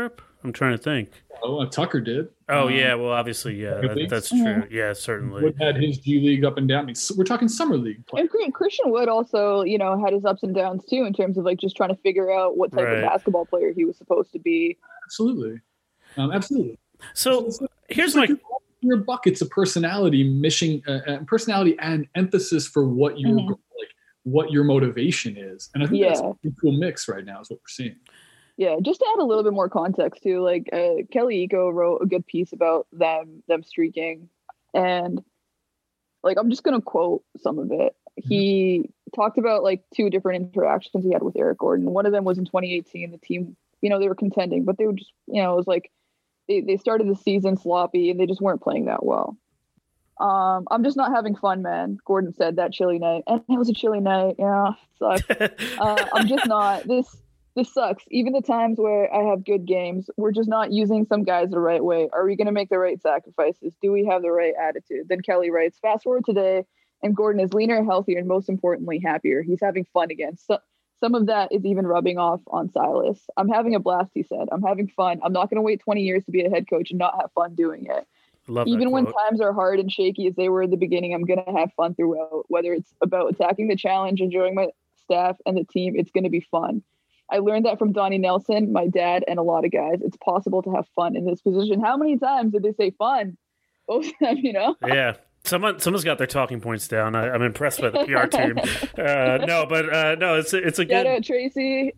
I'm trying to think. Oh, uh, Tucker did. Oh, Um, yeah. Well, obviously, yeah, that, that's true. Mm-hmm. Yeah, certainly. Wood had his G League up and down. I mean, we're talking summer league play. And Christian Wood also, you know, had his ups and downs too in terms of like just trying to figure out what type Right. of basketball player he was supposed to be. Absolutely, um, absolutely. So It's like- here's it's my. like your buckets of personality, mission, uh, uh, personality, and emphasis for what your Mhm. like what your motivation is. And I think that's Yeah. a pretty cool mix right now. Is what we're seeing. Yeah, just to add a little bit more context too, like uh, Kelly Eco wrote a good piece about them them streaking, and like I'm just gonna quote some of it. He talked about like two different interactions he had with Eric Gordon. One of them was in twenty eighteen. The team, you know, they were contending, but they were just, you know, it was like they, they started the season sloppy and they just weren't playing that well. Um, I'm just not having fun, man. Gordon said that chilly night, and it was a chilly night. Yeah, it sucks. uh, I'm just not this. This sucks. Even the times where I have good games, we're just not using some guys the right way. Are we going to make the right sacrifices? Do we have the right attitude? Then Kelly writes, fast forward today, and Gordon is leaner, healthier, and most importantly, happier. He's having fun again. So, some of that is even rubbing off on Silas. I'm having a blast, he said. I'm having fun. I'm not going to wait twenty years to be a head coach and not have fun doing it. Love Even that when quote. times are hard and shaky as they were in the beginning, I'm going to have fun throughout. Whether it's about attacking the challenge, enjoying my staff and the team, it's going to be fun. I learned that from Donnie Nelson, my dad, and a lot of guys. It's possible to have fun in this position. How many times did they say fun? Both of them, you know? Yeah. Someone, someone's got their talking points down. I, I'm impressed by the P R team. Uh, no, but uh, no, it's a, it's a Shout good. out Tracy.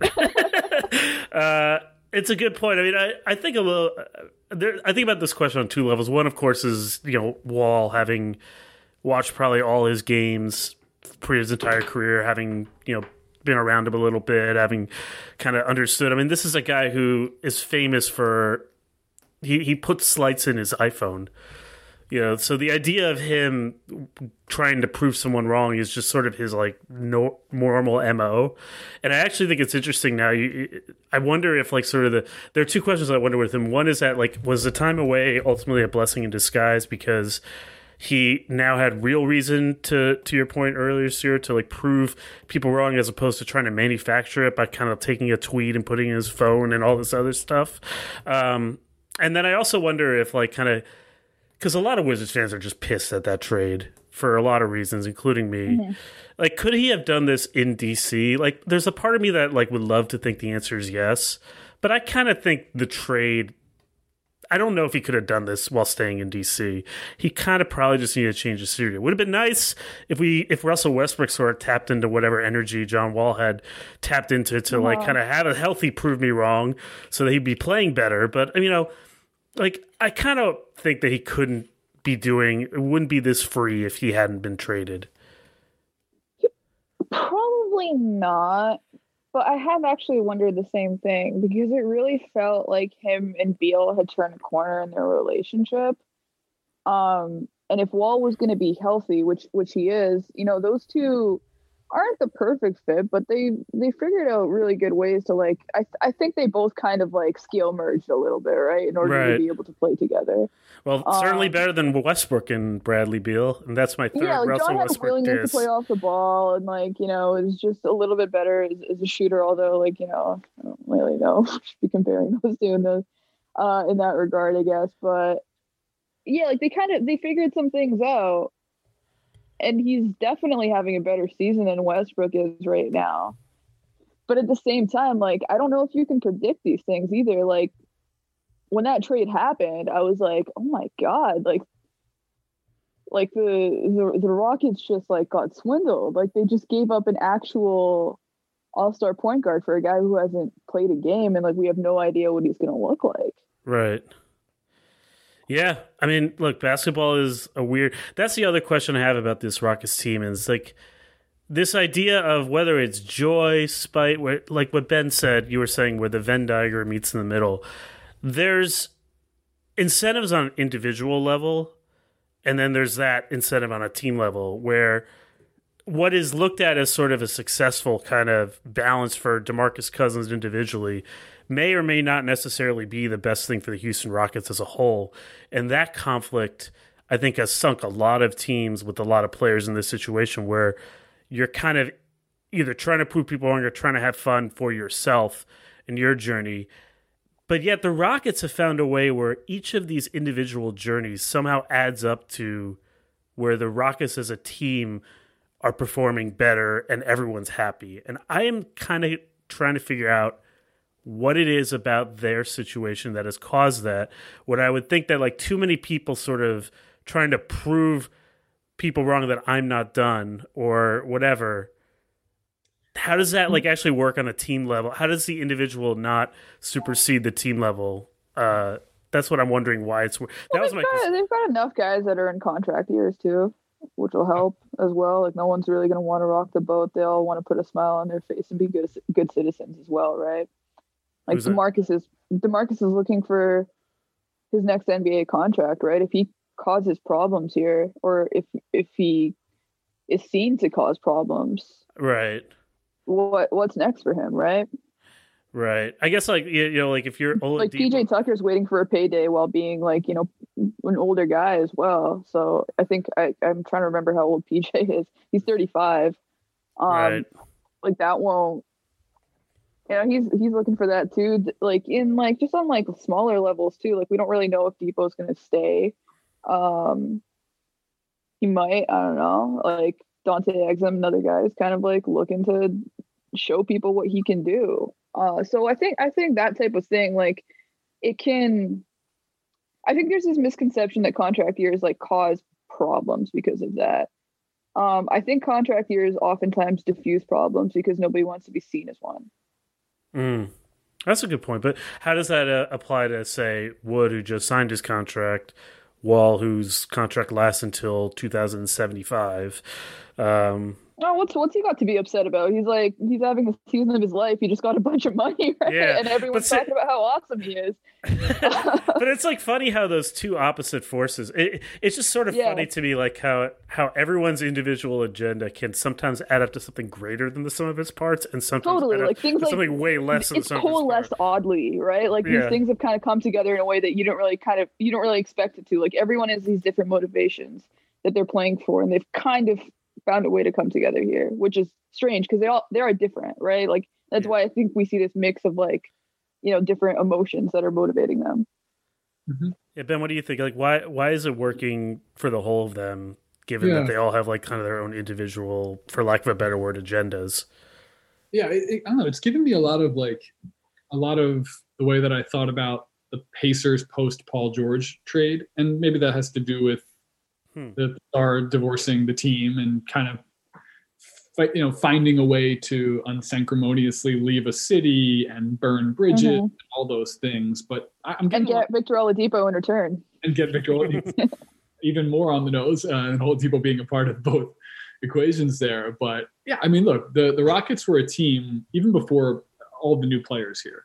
uh, it's a good point. I mean, I, I think a little. Uh, there, I think about this question on two levels. One, of course, is you know Wall having watched probably all his games pre his entire career, having you know been around him a little bit, having kind of understood. I mean, this is a guy who is famous for he he puts slights in his iPhone. You know, so the idea of him trying to prove someone wrong is just sort of his like no, normal M O. And I actually think it's interesting now. You, I wonder if like sort of the there are two questions I wonder with him. One is that like was the time away ultimately a blessing in disguise because he now had real reason to to your point earlier, Stuart, to like prove people wrong as opposed to trying to manufacture it by kind of taking a tweet and putting it in his phone and all this other stuff. Um, and then I also wonder if like kind of because a lot of Wizards fans are just pissed at that trade for a lot of reasons, including me. Mm-hmm. Like, could he have done this in D C? Like, there's a part of me that like would love to think the answer is yes, but I kind of think the trade. I don't know if he could have done this while staying in D C. He kind of probably just needed to change the studio. It would have been nice if we if Russell Westbrook sort of tapped into whatever energy John Wall had tapped into to uh-huh. like kind of have a healthy prove me wrong so that he'd be playing better. But you know. Like, I kind of think that he couldn't be doing, it wouldn't be this free if he hadn't been traded. Probably not, but I have actually wondered the same thing because it really felt like him and Beal had turned a corner in their relationship. Um, and if Wall was going to be healthy, which which he is, you know, those two aren't the perfect fit, but they they figured out really good ways to like I th- I think they both kind of like skill merged a little bit, right, in order right. to be able to play together. Well, um, certainly better than Westbrook and Bradley Beal, and that's my third. Yeah, like Russell John had Westbrook a willingness diss. to play off the ball, and like you know, is just a little bit better as, as a shooter. Although, like you know, I don't really know should be comparing those two in the uh, in that regard, I guess. But yeah, like they kind of they figured some things out. And he's definitely having a better season than Westbrook is right now. But at the same time, like, I don't know if you can predict these things either. Like, when that trade happened, I was like, oh my God, like, like the, the, the Rockets just like got swindled. Like they just gave up an actual all-star point guard for a guy who hasn't played a game. And like, we have no idea what he's going to look like. Right. Yeah, I mean, look, basketball is a weird... That's the other question I have about this Rockets team is, like, this idea of whether it's joy, spite, where, like what Ben said, you were saying, where the Venn diagram meets in the middle. There's incentives on an individual level, and then there's that incentive on a team level, where what is looked at as sort of a successful kind of balance for DeMarcus Cousins individually may or may not necessarily be the best thing for the Houston Rockets as a whole. And that conflict, I think, has sunk a lot of teams with a lot of players in this situation where you're kind of either trying to prove people wrong or trying to have fun for yourself in your journey. But yet the Rockets have found a way where each of these individual journeys somehow adds up to where the Rockets as a team are performing better and everyone's happy. And I am kind of trying to figure out what it is about their situation that has caused that. When I would think that like too many people sort of trying to prove people wrong that I'm not done or whatever. How does that like actually work on a team level? How does the individual not supersede the team level? Uh, that's what I'm wondering why it's. That well, was my. Got, they've got enough guys that are in contract years too, which will help as well. Like no one's really going to want to rock the boat. They all want to put a smile on their face and be good good citizens as well, right? Like Who's DeMarcus is DeMarcus is looking for his next N B A contract, right? If he causes problems here, or if if he is seen to cause problems, right? What what's next for him, right? Right. I guess like you know, like if you're old, like P J Tucker's waiting for a payday while being like you know an older guy as well. So I think I I'm trying to remember how old P J is. He's thirty-five. Um, right. Like that won't. You know, he's he's looking for that too. Like in like just on like smaller levels too. Like we don't really know if Depot's going to stay. Um, he might. I don't know. Like Dante Exum, another guy, is kind of like looking to show people what he can do. Uh, so I think I think that type of thing, like it can. I think there's this misconception that contract years like cause problems because of that. Um, I think contract years oftentimes diffuse problems because nobody wants to be seen as one. Mm, that's a good point. But how does that uh, apply to, say, Wood, who just signed his contract, Wall, whose contract lasts until two thousand seventy-five? Um, oh, what's what's he got to be upset about? He's like he's having the season of his life. He just got a bunch of money, right? Yeah, and everyone's say, talking about how awesome he is. But it's like funny how those two opposite forces. It, it's just sort of yeah. funny to me, like how how everyone's individual agenda can sometimes add up to something greater than the sum of its parts, and sometimes totally like things like something way less than the sum of its parts. It's coalesced oddly, right? Like yeah. these things have kind of come together in a way that you don't really kind of you don't really expect it to. Like everyone has these different motivations that they're playing for, and they've kind of found a way to come together here, which is strange because they all they are different, right? Like that's yeah. why I think we see this mix of like, you know, different emotions that are motivating them. Mm-hmm. Yeah, Ben, what do you think? Like, why why is it working for the whole of them, given yeah. that they all have like kind of their own individual, for lack of a better word, agendas? Yeah, it, it, I don't know. It's given me a lot of like a lot of the way that I thought about the Pacers post Paul George trade, and maybe that has to do with Hmm. the star divorcing the team and kind of, you know, finding a way to unceremoniously leave a city and burn bridges, mm-hmm. and all those things. But I'm getting and get Victor Oladipo in return, and get Victor Oladipo even more on the nose, uh, and Oladipo being a part of both equations there. But yeah, I mean, look, the the Rockets were a team even before all the new players here.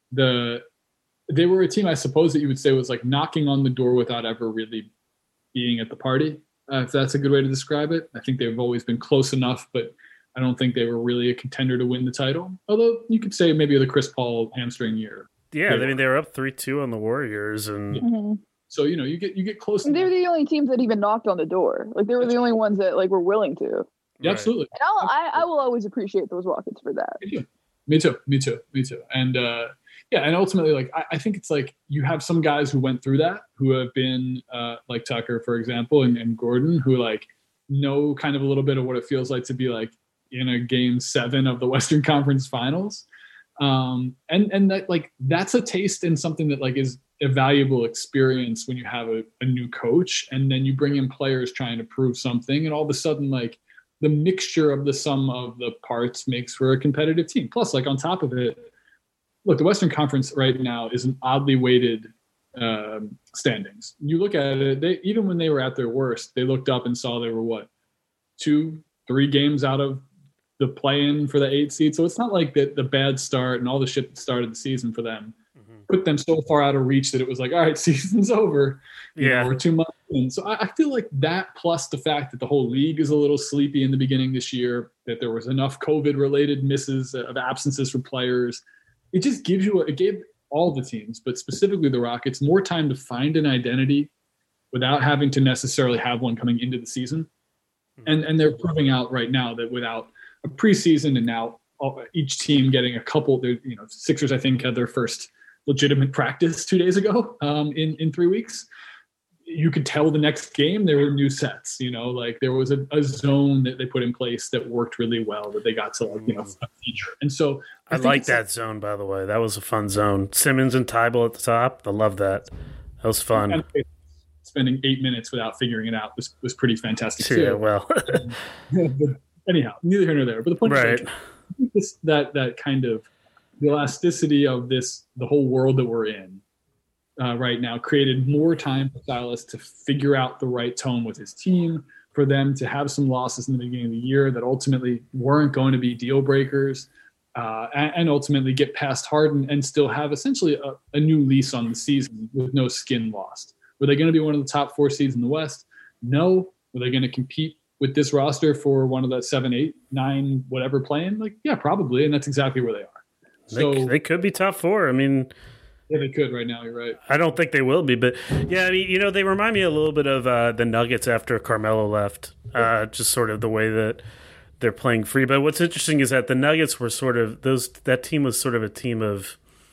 The they were a team, I suppose, that you would say was like knocking on the door without ever really being at the party, uh, if that's a good way to describe it. I think they've always been close enough, but I don't think they were really a contender to win the title. Although you could say maybe the Chris Paul hamstring year. Yeah, I mean they were up three two on the Warriors, and yeah. mm-hmm. so you know you get you get close. And they're the only teams that even knocked on the door. Like they were that's the only true. ones that like were willing to. Yeah, right. Absolutely. And I'll, I I will always appreciate those Rockets for that. Me too. Me too. Me too. Me too. And uh, yeah, and ultimately, like I, I think it's like you have some guys who went through that, who have been uh, like Tucker, for example, and, and Gordon, who like know kind of a little bit of what it feels like to be like in a game seven of the Western Conference Finals, um, and and that like that's a taste in something that like is a valuable experience when you have a, a new coach, and then you bring in players trying to prove something, and all of a sudden like the mixture of the sum of the parts makes for a competitive team. Plus, like on top of it. Look, the Western Conference right now is an oddly weighted um, standings. You look at it, they, even when they were at their worst, they looked up and saw they were, what, two, three games out of the play-in for the eight seed. So it's not like that the bad start and all the shit that started the season for them mm-hmm. put them so far out of reach that it was like, all right, season's over. You yeah. know, we're two months in. So I, I feel like that plus the fact that the whole league is a little sleepy in the beginning this year, that there was enough COVID-related misses of absences for players, it just gives you, a, it gave all the teams, but specifically the Rockets, more time to find an identity without having to necessarily have one coming into the season. And and they're proving out right now that without a preseason and now all, each team getting a couple, you know, Sixers, I think, had their first legitimate practice two days ago um, in, in three weeks. You could tell the next game there were new sets, you know, like there was a, a zone that they put in place that worked really well that they got to, like, you know, feature. And so I, I like that zone, by the way. That was a fun zone. Simmons and Tybal at the top. I love that. That was fun. And spending eight minutes without figuring it out was, was pretty fantastic yeah, too. Yeah, well. Anyhow, neither here nor there. But the point right. is, like, this, that that kind of the elasticity of this, the whole world that we're in, Uh, right now, created more time for Silas to figure out the right tone with his team, for them to have some losses in the beginning of the year that ultimately weren't going to be deal breakers, uh, and, and ultimately get past Harden and still have essentially a, a new lease on the season with no skin lost. Were they going to be one of the top four seeds in the West? No. Were they going to compete with this roster for one of the seven, eight, nine, whatever playing? Like, yeah, probably, and that's exactly where they are. So they, they could be top four. I mean. Yeah, they could right now. You're right. I don't think they will be, but yeah, I mean, you know, they remind me a little bit of uh, the Nuggets after Carmelo left. Uh, just sort of the way that they're playing free. But what's interesting is that the Nuggets were sort of those. That team was sort of a team of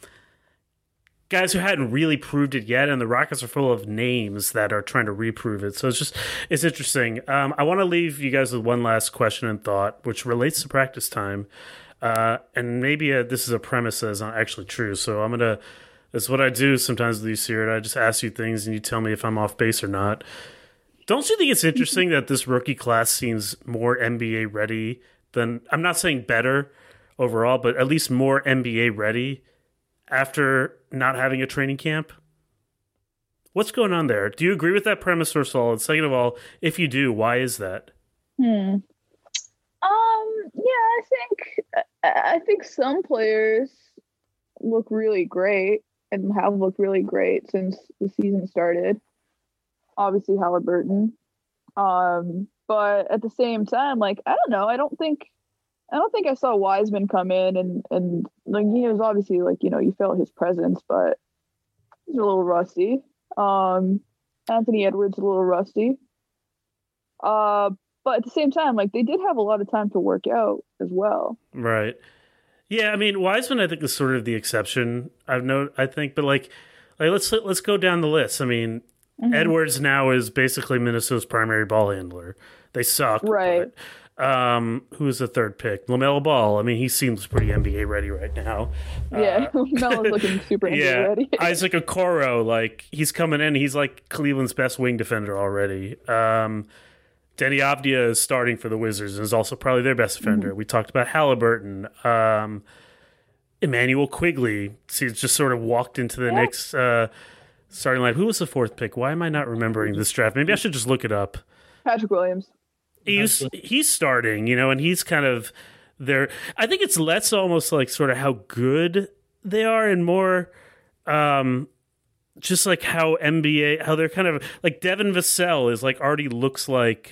guys who hadn't really proved it yet, and the Rockets are full of names that are trying to reprove it. So it's just it's interesting. Um, I want to leave you guys with one last question and thought, which relates to practice time, uh, and maybe uh, this is a premise that is not actually true. So I'm gonna. That's what I do sometimes with you, Seared. I just ask you things and you tell me if I'm off base or not. Don't you think it's interesting that this rookie class seems more N B A ready than, I'm not saying better overall, but at least more N B A ready after not having a training camp? What's going on there? Do you agree with that premise, first of all? And second of all, if you do, why is that? Hmm. Um. Yeah, I think I think some players look really great and have looked really great since the season started. Obviously, Halliburton. Um, but at the same time, like, I don't know. I don't think, I don't think I saw Wiseman come in and, and like, he was obviously, like, you know, you felt his presence, but he's a little rusty. Um, Anthony Edwards a little rusty. Uh, but at the same time, like, they did have a lot of time to work out as well. Right. Yeah, I mean, Wiseman, I think, is sort of the exception. I've known, I think, but like, like let's let's go down the list. I mean, mm-hmm. Edwards now is basically Minnesota's primary ball handler. They suck, right? But, um, who's the third pick? LaMelo Ball. I mean, he seems pretty N B A ready right now. Yeah, uh, LaMelo's looking super N B A yeah. ready. Isaac Okoro, like, he's coming in. He's like Cleveland's best wing defender already. Um, Denny Avdia is starting for the Wizards and is also probably their best defender. Mm-hmm. We talked about Halliburton. Um, Emmanuel Quigley he's just sort of walked into the yeah. Knicks uh, starting line. Who was the fourth pick? Why am I not remembering this draft? Maybe I should just look it up. Patrick Williams. He's, he's starting, you know, and he's kind of there. I think it's less almost like sort of how good they are and more um, just like how N B A, how they're kind of like Devin Vassell is like already looks like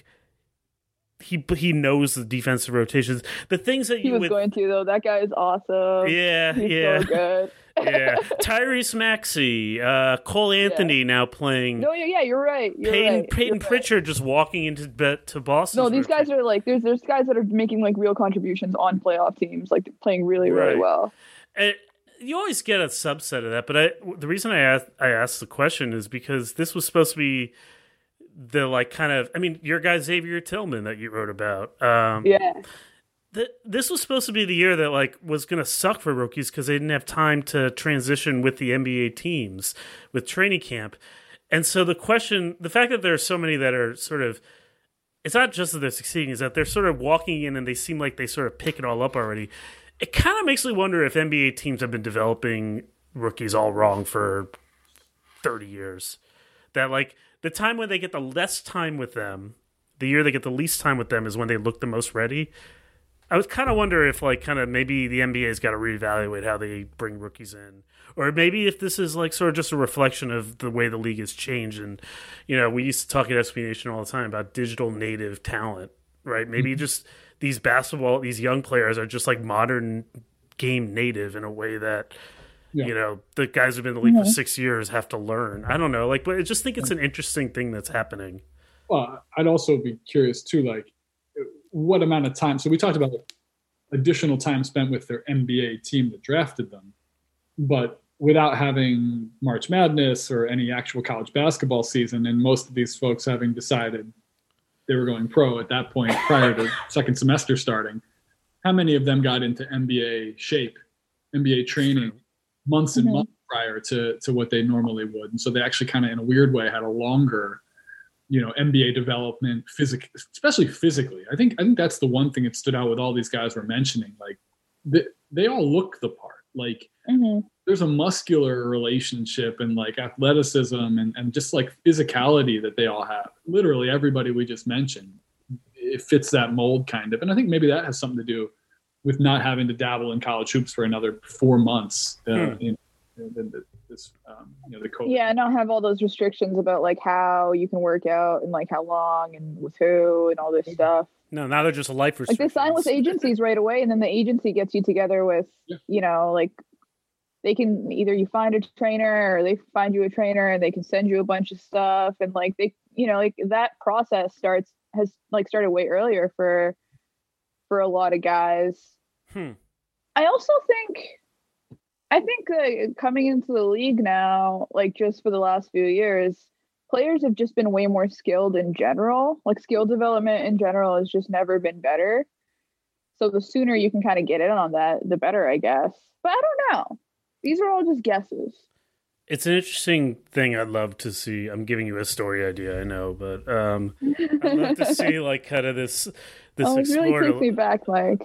He he knows the defensive rotations. The things that he you was would, going to though. That guy is awesome. Yeah, He's yeah, so good. yeah. Tyrese Maxey, uh, Cole Anthony yeah. now playing. No, yeah, you're right. You're Peyton right. Peyton you're Pritchard right. just walking into to Boston. No, these guys are like there's there's guys that are making like real contributions on playoff teams, like playing really really right. well. And you always get a subset of that, but I, the reason I asked I asked the question is because this was supposed to be the like kind of I mean your guy Xavier Tillman that you wrote about. Um, yeah. The, this was supposed to be the year that like was going to suck for rookies because they didn't have time to transition with the N B A teams with training camp. And so the question, the fact that there are so many that are sort of, it's not just that they're succeeding, is that they're sort of walking in and they seem like they sort of pick it all up already. It kind of makes me wonder if N B A teams have been developing rookies all wrong for thirty years. That like the time when they get the less time with them, the year they get the least time with them is when they look the most ready. I was kind of wonder if, like, kind of maybe the N B A's got to reevaluate how they bring rookies in, or maybe if this is like sort of just a reflection of the way the league has changed. And you know, we used to talk at S B Nation all the time about digital native talent, right? Maybe mm-hmm. just these basketball, these young players are just like modern game native in a way that yeah. you know the guys who've been in the league mm-hmm. for six years have to learn. I don't know, like, but I just think it's an interesting thing that's happening. Well, I'd also be curious too, like, what amount of time? So we talked about additional time spent with their N B A team that drafted them, but without having March Madness or any actual college basketball season, and most of these folks having decided they were going pro at that point prior to second semester starting, how many of them got into N B A shape, N B A training months and mm-hmm. months prior to, to what they normally would? And so they actually kind of, in a weird way, had a longer, you know, N B A development, physic, especially physically. I think I think that's the one thing that stood out with all these guys we're mentioning. Like, they, they all look the part. Like, mm-hmm. there's a muscular relationship and like athleticism and, and just like physicality that they all have. Literally everybody we just mentioned, it fits that mold kind of. And I think maybe that has something to do with not having to dabble in college hoops for another four months. Uh, hmm. in, in the, this, um, you know, the COVID. Yeah, not have all those restrictions about like how you can work out and like how long and with who and all this stuff. No, now they're just life restrictions. Like they sign with agencies right away, and then the agency gets you together with, yeah. you know, like they can either you find a trainer or they find you a trainer and they can send you a bunch of stuff. And like they, you know, like that process starts, has like started way earlier for, for a lot of guys. Hmm. I also think, I think uh, coming into the league now, like just for the last few years, players have just been way more skilled in general. Like skill development in general has just never been better. So the sooner you can kind of get in on that, the better, I guess. But I don't know. These are all just guesses. It's an interesting thing I'd love to see. I'm giving you a story idea, I know, but um, I'd love to see like kind of this this oh, it really takes me back, Mike.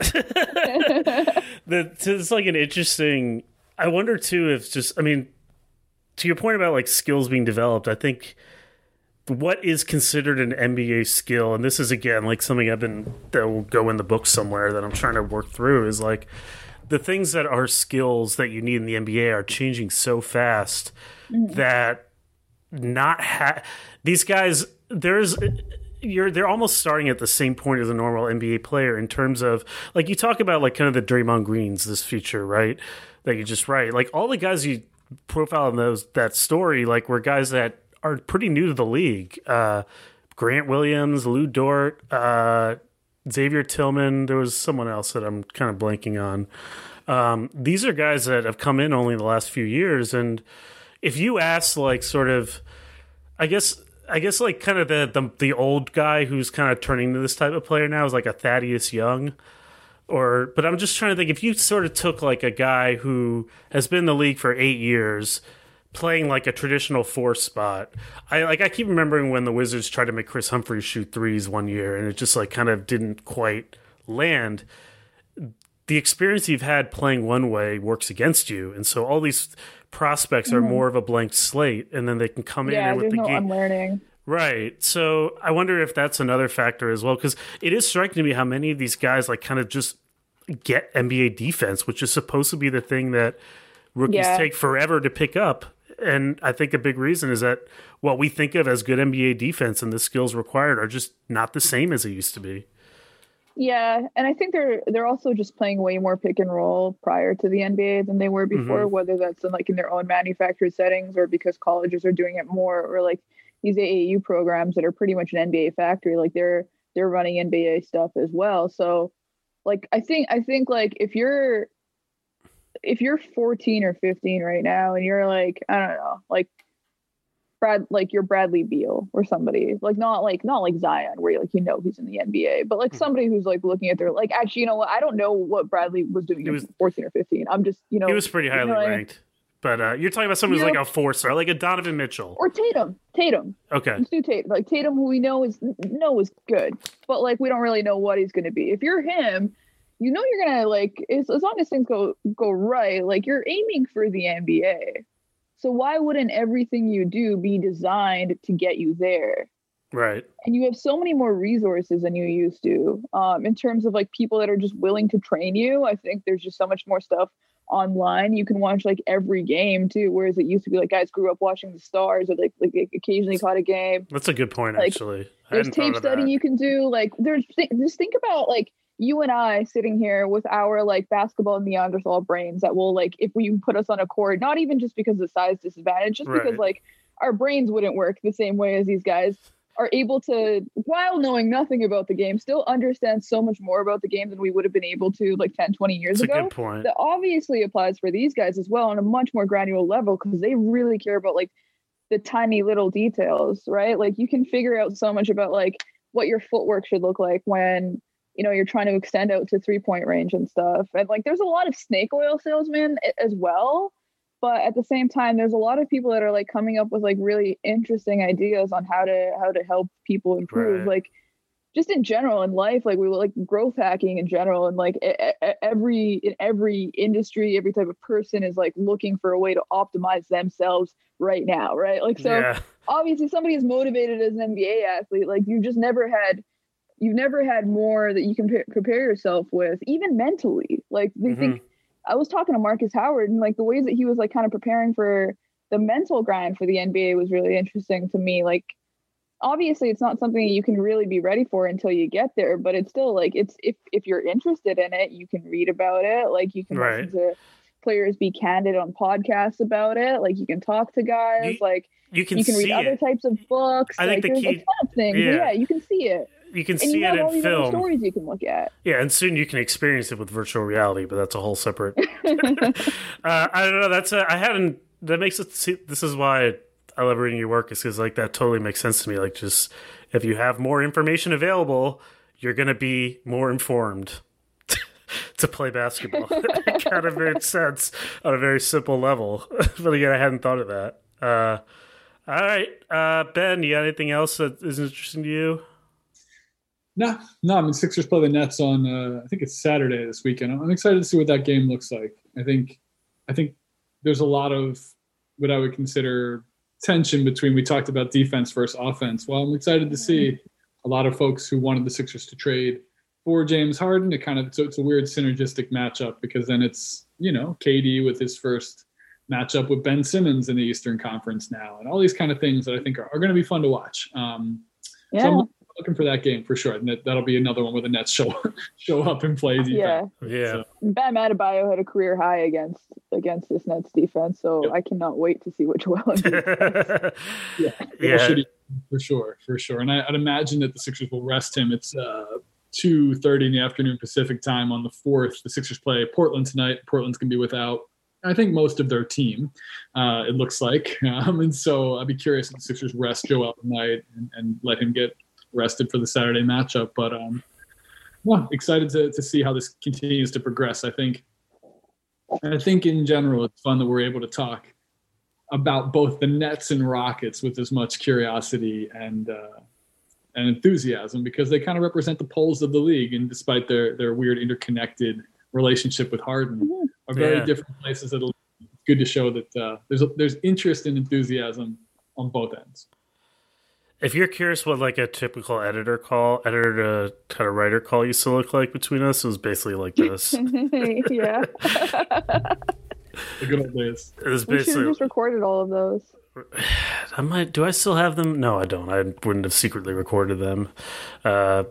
That it's like an interesting. I wonder too if just I mean, to your point about like skills being developed, I think what is considered an N B A skill, and this is again like something I've been that will go in the book somewhere that I'm trying to work through, is like the things that are skills that you need in the N B A are changing so fast mm-hmm. that not ha- these guys there's you're they're almost starting at the same point as a normal N B A player in terms of like you talk about like kind of the Draymond Greens, this feature, right? That you just write. Like all the guys you profile in those that story like were guys that are pretty new to the league. Uh, Grant Williams, Lou Dort, uh, Xavier Tillman. There was someone else that I'm kind of blanking on. Um, these are guys that have come in only the last few years. And if you ask like sort of, I guess, I guess like kind of the, the, the old guy who's kind of turning to this type of player now is like a Thaddeus Young. Or, but I'm just trying to think if you sort of took like a guy who has been in the league for eight years playing like a traditional four spot. I like I keep remembering when the Wizards tried to make Chris Humphries shoot threes one year and it just like kind of didn't quite land. The experience you've had playing one way works against you, and so all these prospects mm-hmm. are more of a blank slate, and then they can come yeah, in with there's the no game. Unlearning. Right. So I wonder if that's another factor as well, because it is striking to me how many of these guys like kind of just get N B A defense, which is supposed to be the thing that rookies yeah. take forever to pick up. And I think a big reason is that what we think of as good N B A defense and the skills required are just not the same as it used to be. Yeah, and I think they're they're also just playing way more pick and roll prior to the N B A than they were before, mm-hmm. whether that's in like in their own manufactured settings or because colleges are doing it more, or like these A A U programs that are pretty much an N B A factory, like they're they're running N B A stuff as well. So like I think I think like if you're if you're fourteen or fifteen right now and you're like, I don't know, like Brad, like you're Bradley Beal or somebody, like not like not like Zion where you're like, you know, he's in the N B A, but like somebody who's like looking at their like, actually, you know what? I don't know what Bradley was doing he was, at fourteen or fifteen. I'm just, you know, he was pretty highly you know ranked. I mean? But uh, you're talking about somebody who's like a four star, like a Donovan Mitchell or Tatum. Tatum. Okay. Let's do Tatum. Like Tatum, who we know is know is good, but like we don't really know what he's going to be. If you're him, you know you're gonna like as, as long as things go go right, like you're aiming for the N B A. So why wouldn't everything you do be designed to get you there? Right. And you have so many more resources than you used to, um, in terms of like people that are just willing to train you. I think there's just so much more stuff online. You can watch like every game too, whereas it used to be like guys grew up watching the stars or like like occasionally caught a game. That's a good point, like, actually. There's tape study you can do. Like there's th- just think about like you and I sitting here with our like basketball Neanderthal brains that will like, if we put us on a court, not even just because of size disadvantage, just right. because like our brains wouldn't work the same way as these guys are able to, while knowing nothing about the game, still understand so much more about the game than we would have been able to like ten, twenty years That's ago. a good point. That obviously applies for these guys as well on a much more granular level, because they really care about like the tiny little details, right? Like you can figure out so much about like what your footwork should look like when, you know, you're trying to extend out to three point range and stuff. And like, there's a lot of snake oil salesmen as well. But at the same time, there's a lot of people that are like coming up with like really interesting ideas on how to, how to help people improve. Right. Like just in general in life, like we like growth hacking in general. And like every, in every industry, every type of person is like looking for a way to optimize themselves right now. Right. Like, so Yeah. obviously somebody is motivated as an N B A athlete. Like you've just never had, you've never had more that you can pre- prepare yourself with, even mentally. Like they Mm-hmm. think, I was talking to Marcus Howard, and like the ways that he was like kind of preparing for the mental grind for the N B A was really interesting to me. Like, obviously it's not something you can really be ready for until you get there, but it's still like, it's, if, if you're interested in it, you can read about it. Like you can Right. listen to players be candid on podcasts about it. Like you can talk to guys, You- like You can, you can read see other it. types of books. I think like the there's key- a ton of things. yeah. Yeah, you can see it. You can And see you it have all in these other film. stories you can look at. Yeah, and soon you can experience it with virtual reality, but that's a whole separate. uh, I don't know. That's a, I hadn't. That makes it. See, this is why I love reading your work, is because like that totally makes sense to me. Like just if you have more information available, you're gonna be more informed to play basketball. It kind of makes sense on a very simple level. But again, I hadn't thought of that. Uh, all right, uh, Ben, you got anything else that is interesting to you? No, no. I mean, Sixers play the Nets on. Uh, I think it's Saturday this weekend. I'm excited to see what that game looks like. I think, I think there's a lot of what I would consider tension between. We talked about defense versus offense. Well, I'm excited to see a lot of folks who wanted the Sixers to trade for James Harden. It kind of so it's a weird synergistic matchup, because then it's, you know, K D with his first matchup with Ben Simmons in the Eastern Conference now, and all these kind of things that I think are, are going to be fun to watch. Um, Yeah. So I'm looking for that game for sure. And that, that'll be another one where the Nets show show up and play defense. Yeah. Yeah. So, Bam Adebayo had a career high against against this Nets defense, so Yep. I cannot wait to see what Joel Embiid. yeah, Yeah. should- for sure, for sure. And I, I'd imagine that the Sixers will rest him. It's uh, two thirty in the afternoon Pacific time on the fourth. The Sixers play Portland tonight. Portland's going to be without, I think, most of their team, uh, it looks like. Um, and so I'd be curious if the Sixers rest Joel tonight and, and let him get rested for the Saturday matchup. But um, well, excited to, to see how this continues to progress. I think, and I think in general, it's fun that we're able to talk about both the Nets and Rockets with as much curiosity and uh, and enthusiasm, because they kind of represent the poles of the league, and despite their their weird interconnected relationship with Harden, are very Yeah. different places. That it's good to show that uh, there's a, there's interest and enthusiasm on both ends. If you're curious what like a typical editor call, editor to kind of writer call used to look like between us, it was basically like this. Yeah. The good old days. It was We should have basically. just recorded all of those. I might. Do I still have them? No, I don't. I wouldn't have secretly recorded them. Uh,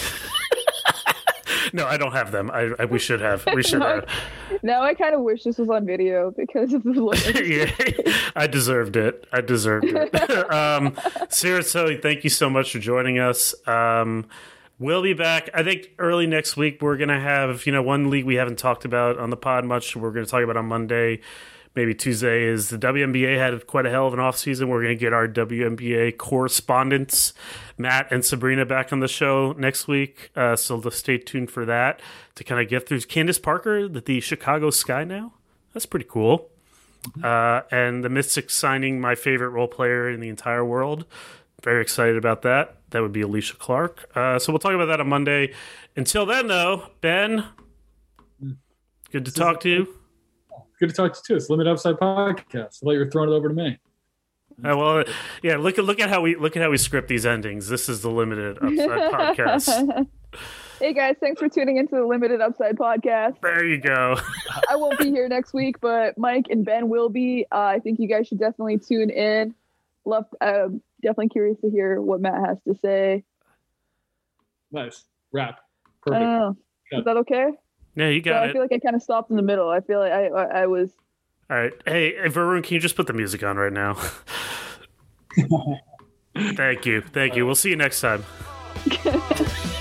no, I don't have them. I, I we should have. We should have. Now I kind of wish this was on video because of the look. Yeah, I deserved it. I deserved it. um, Sarah, so thank you so much for joining us. Um, we'll be back. I think early next week we're gonna have, you know, one league we haven't talked about on the pod much. We're gonna talk about on Monday, maybe Tuesday. Is the W N B A had quite a hell of an offseason. We're gonna get our W N B A correspondents, Matt and Sabrina, back on the show next week. Uh, so stay tuned for that to kind of get through. Candace Parker, the, the Chicago Sky now. That's pretty cool. Uh, and the Mystics signing my favorite role player in the entire world. Very excited about that. That would be Alicia Clark. Uh, so we'll talk about that on Monday. Until then, though, Ben, good to talk to you. Good to talk to you too. It's Limited Upside Podcast. I thought you were throwing it over to me. Uh, well, yeah. Look at look at how we look at how we script these endings. This is the Limited Upside Podcast. Hey guys, thanks for tuning into the Limited Upside Podcast. There you go. I won't be here next week, but Mike and Ben will be. Uh, I think you guys should definitely tune in. Love, uh, definitely curious to hear what Matt has to say. Nice. Wrap. I don't Perfect. know. Is that okay? Yeah, you So got I it. feel like I kind of stopped in the middle. I feel like I I, I was. All right. Hey, hey, Varun, can you just put the music on right now? Thank you. Thank you. We'll see you next time.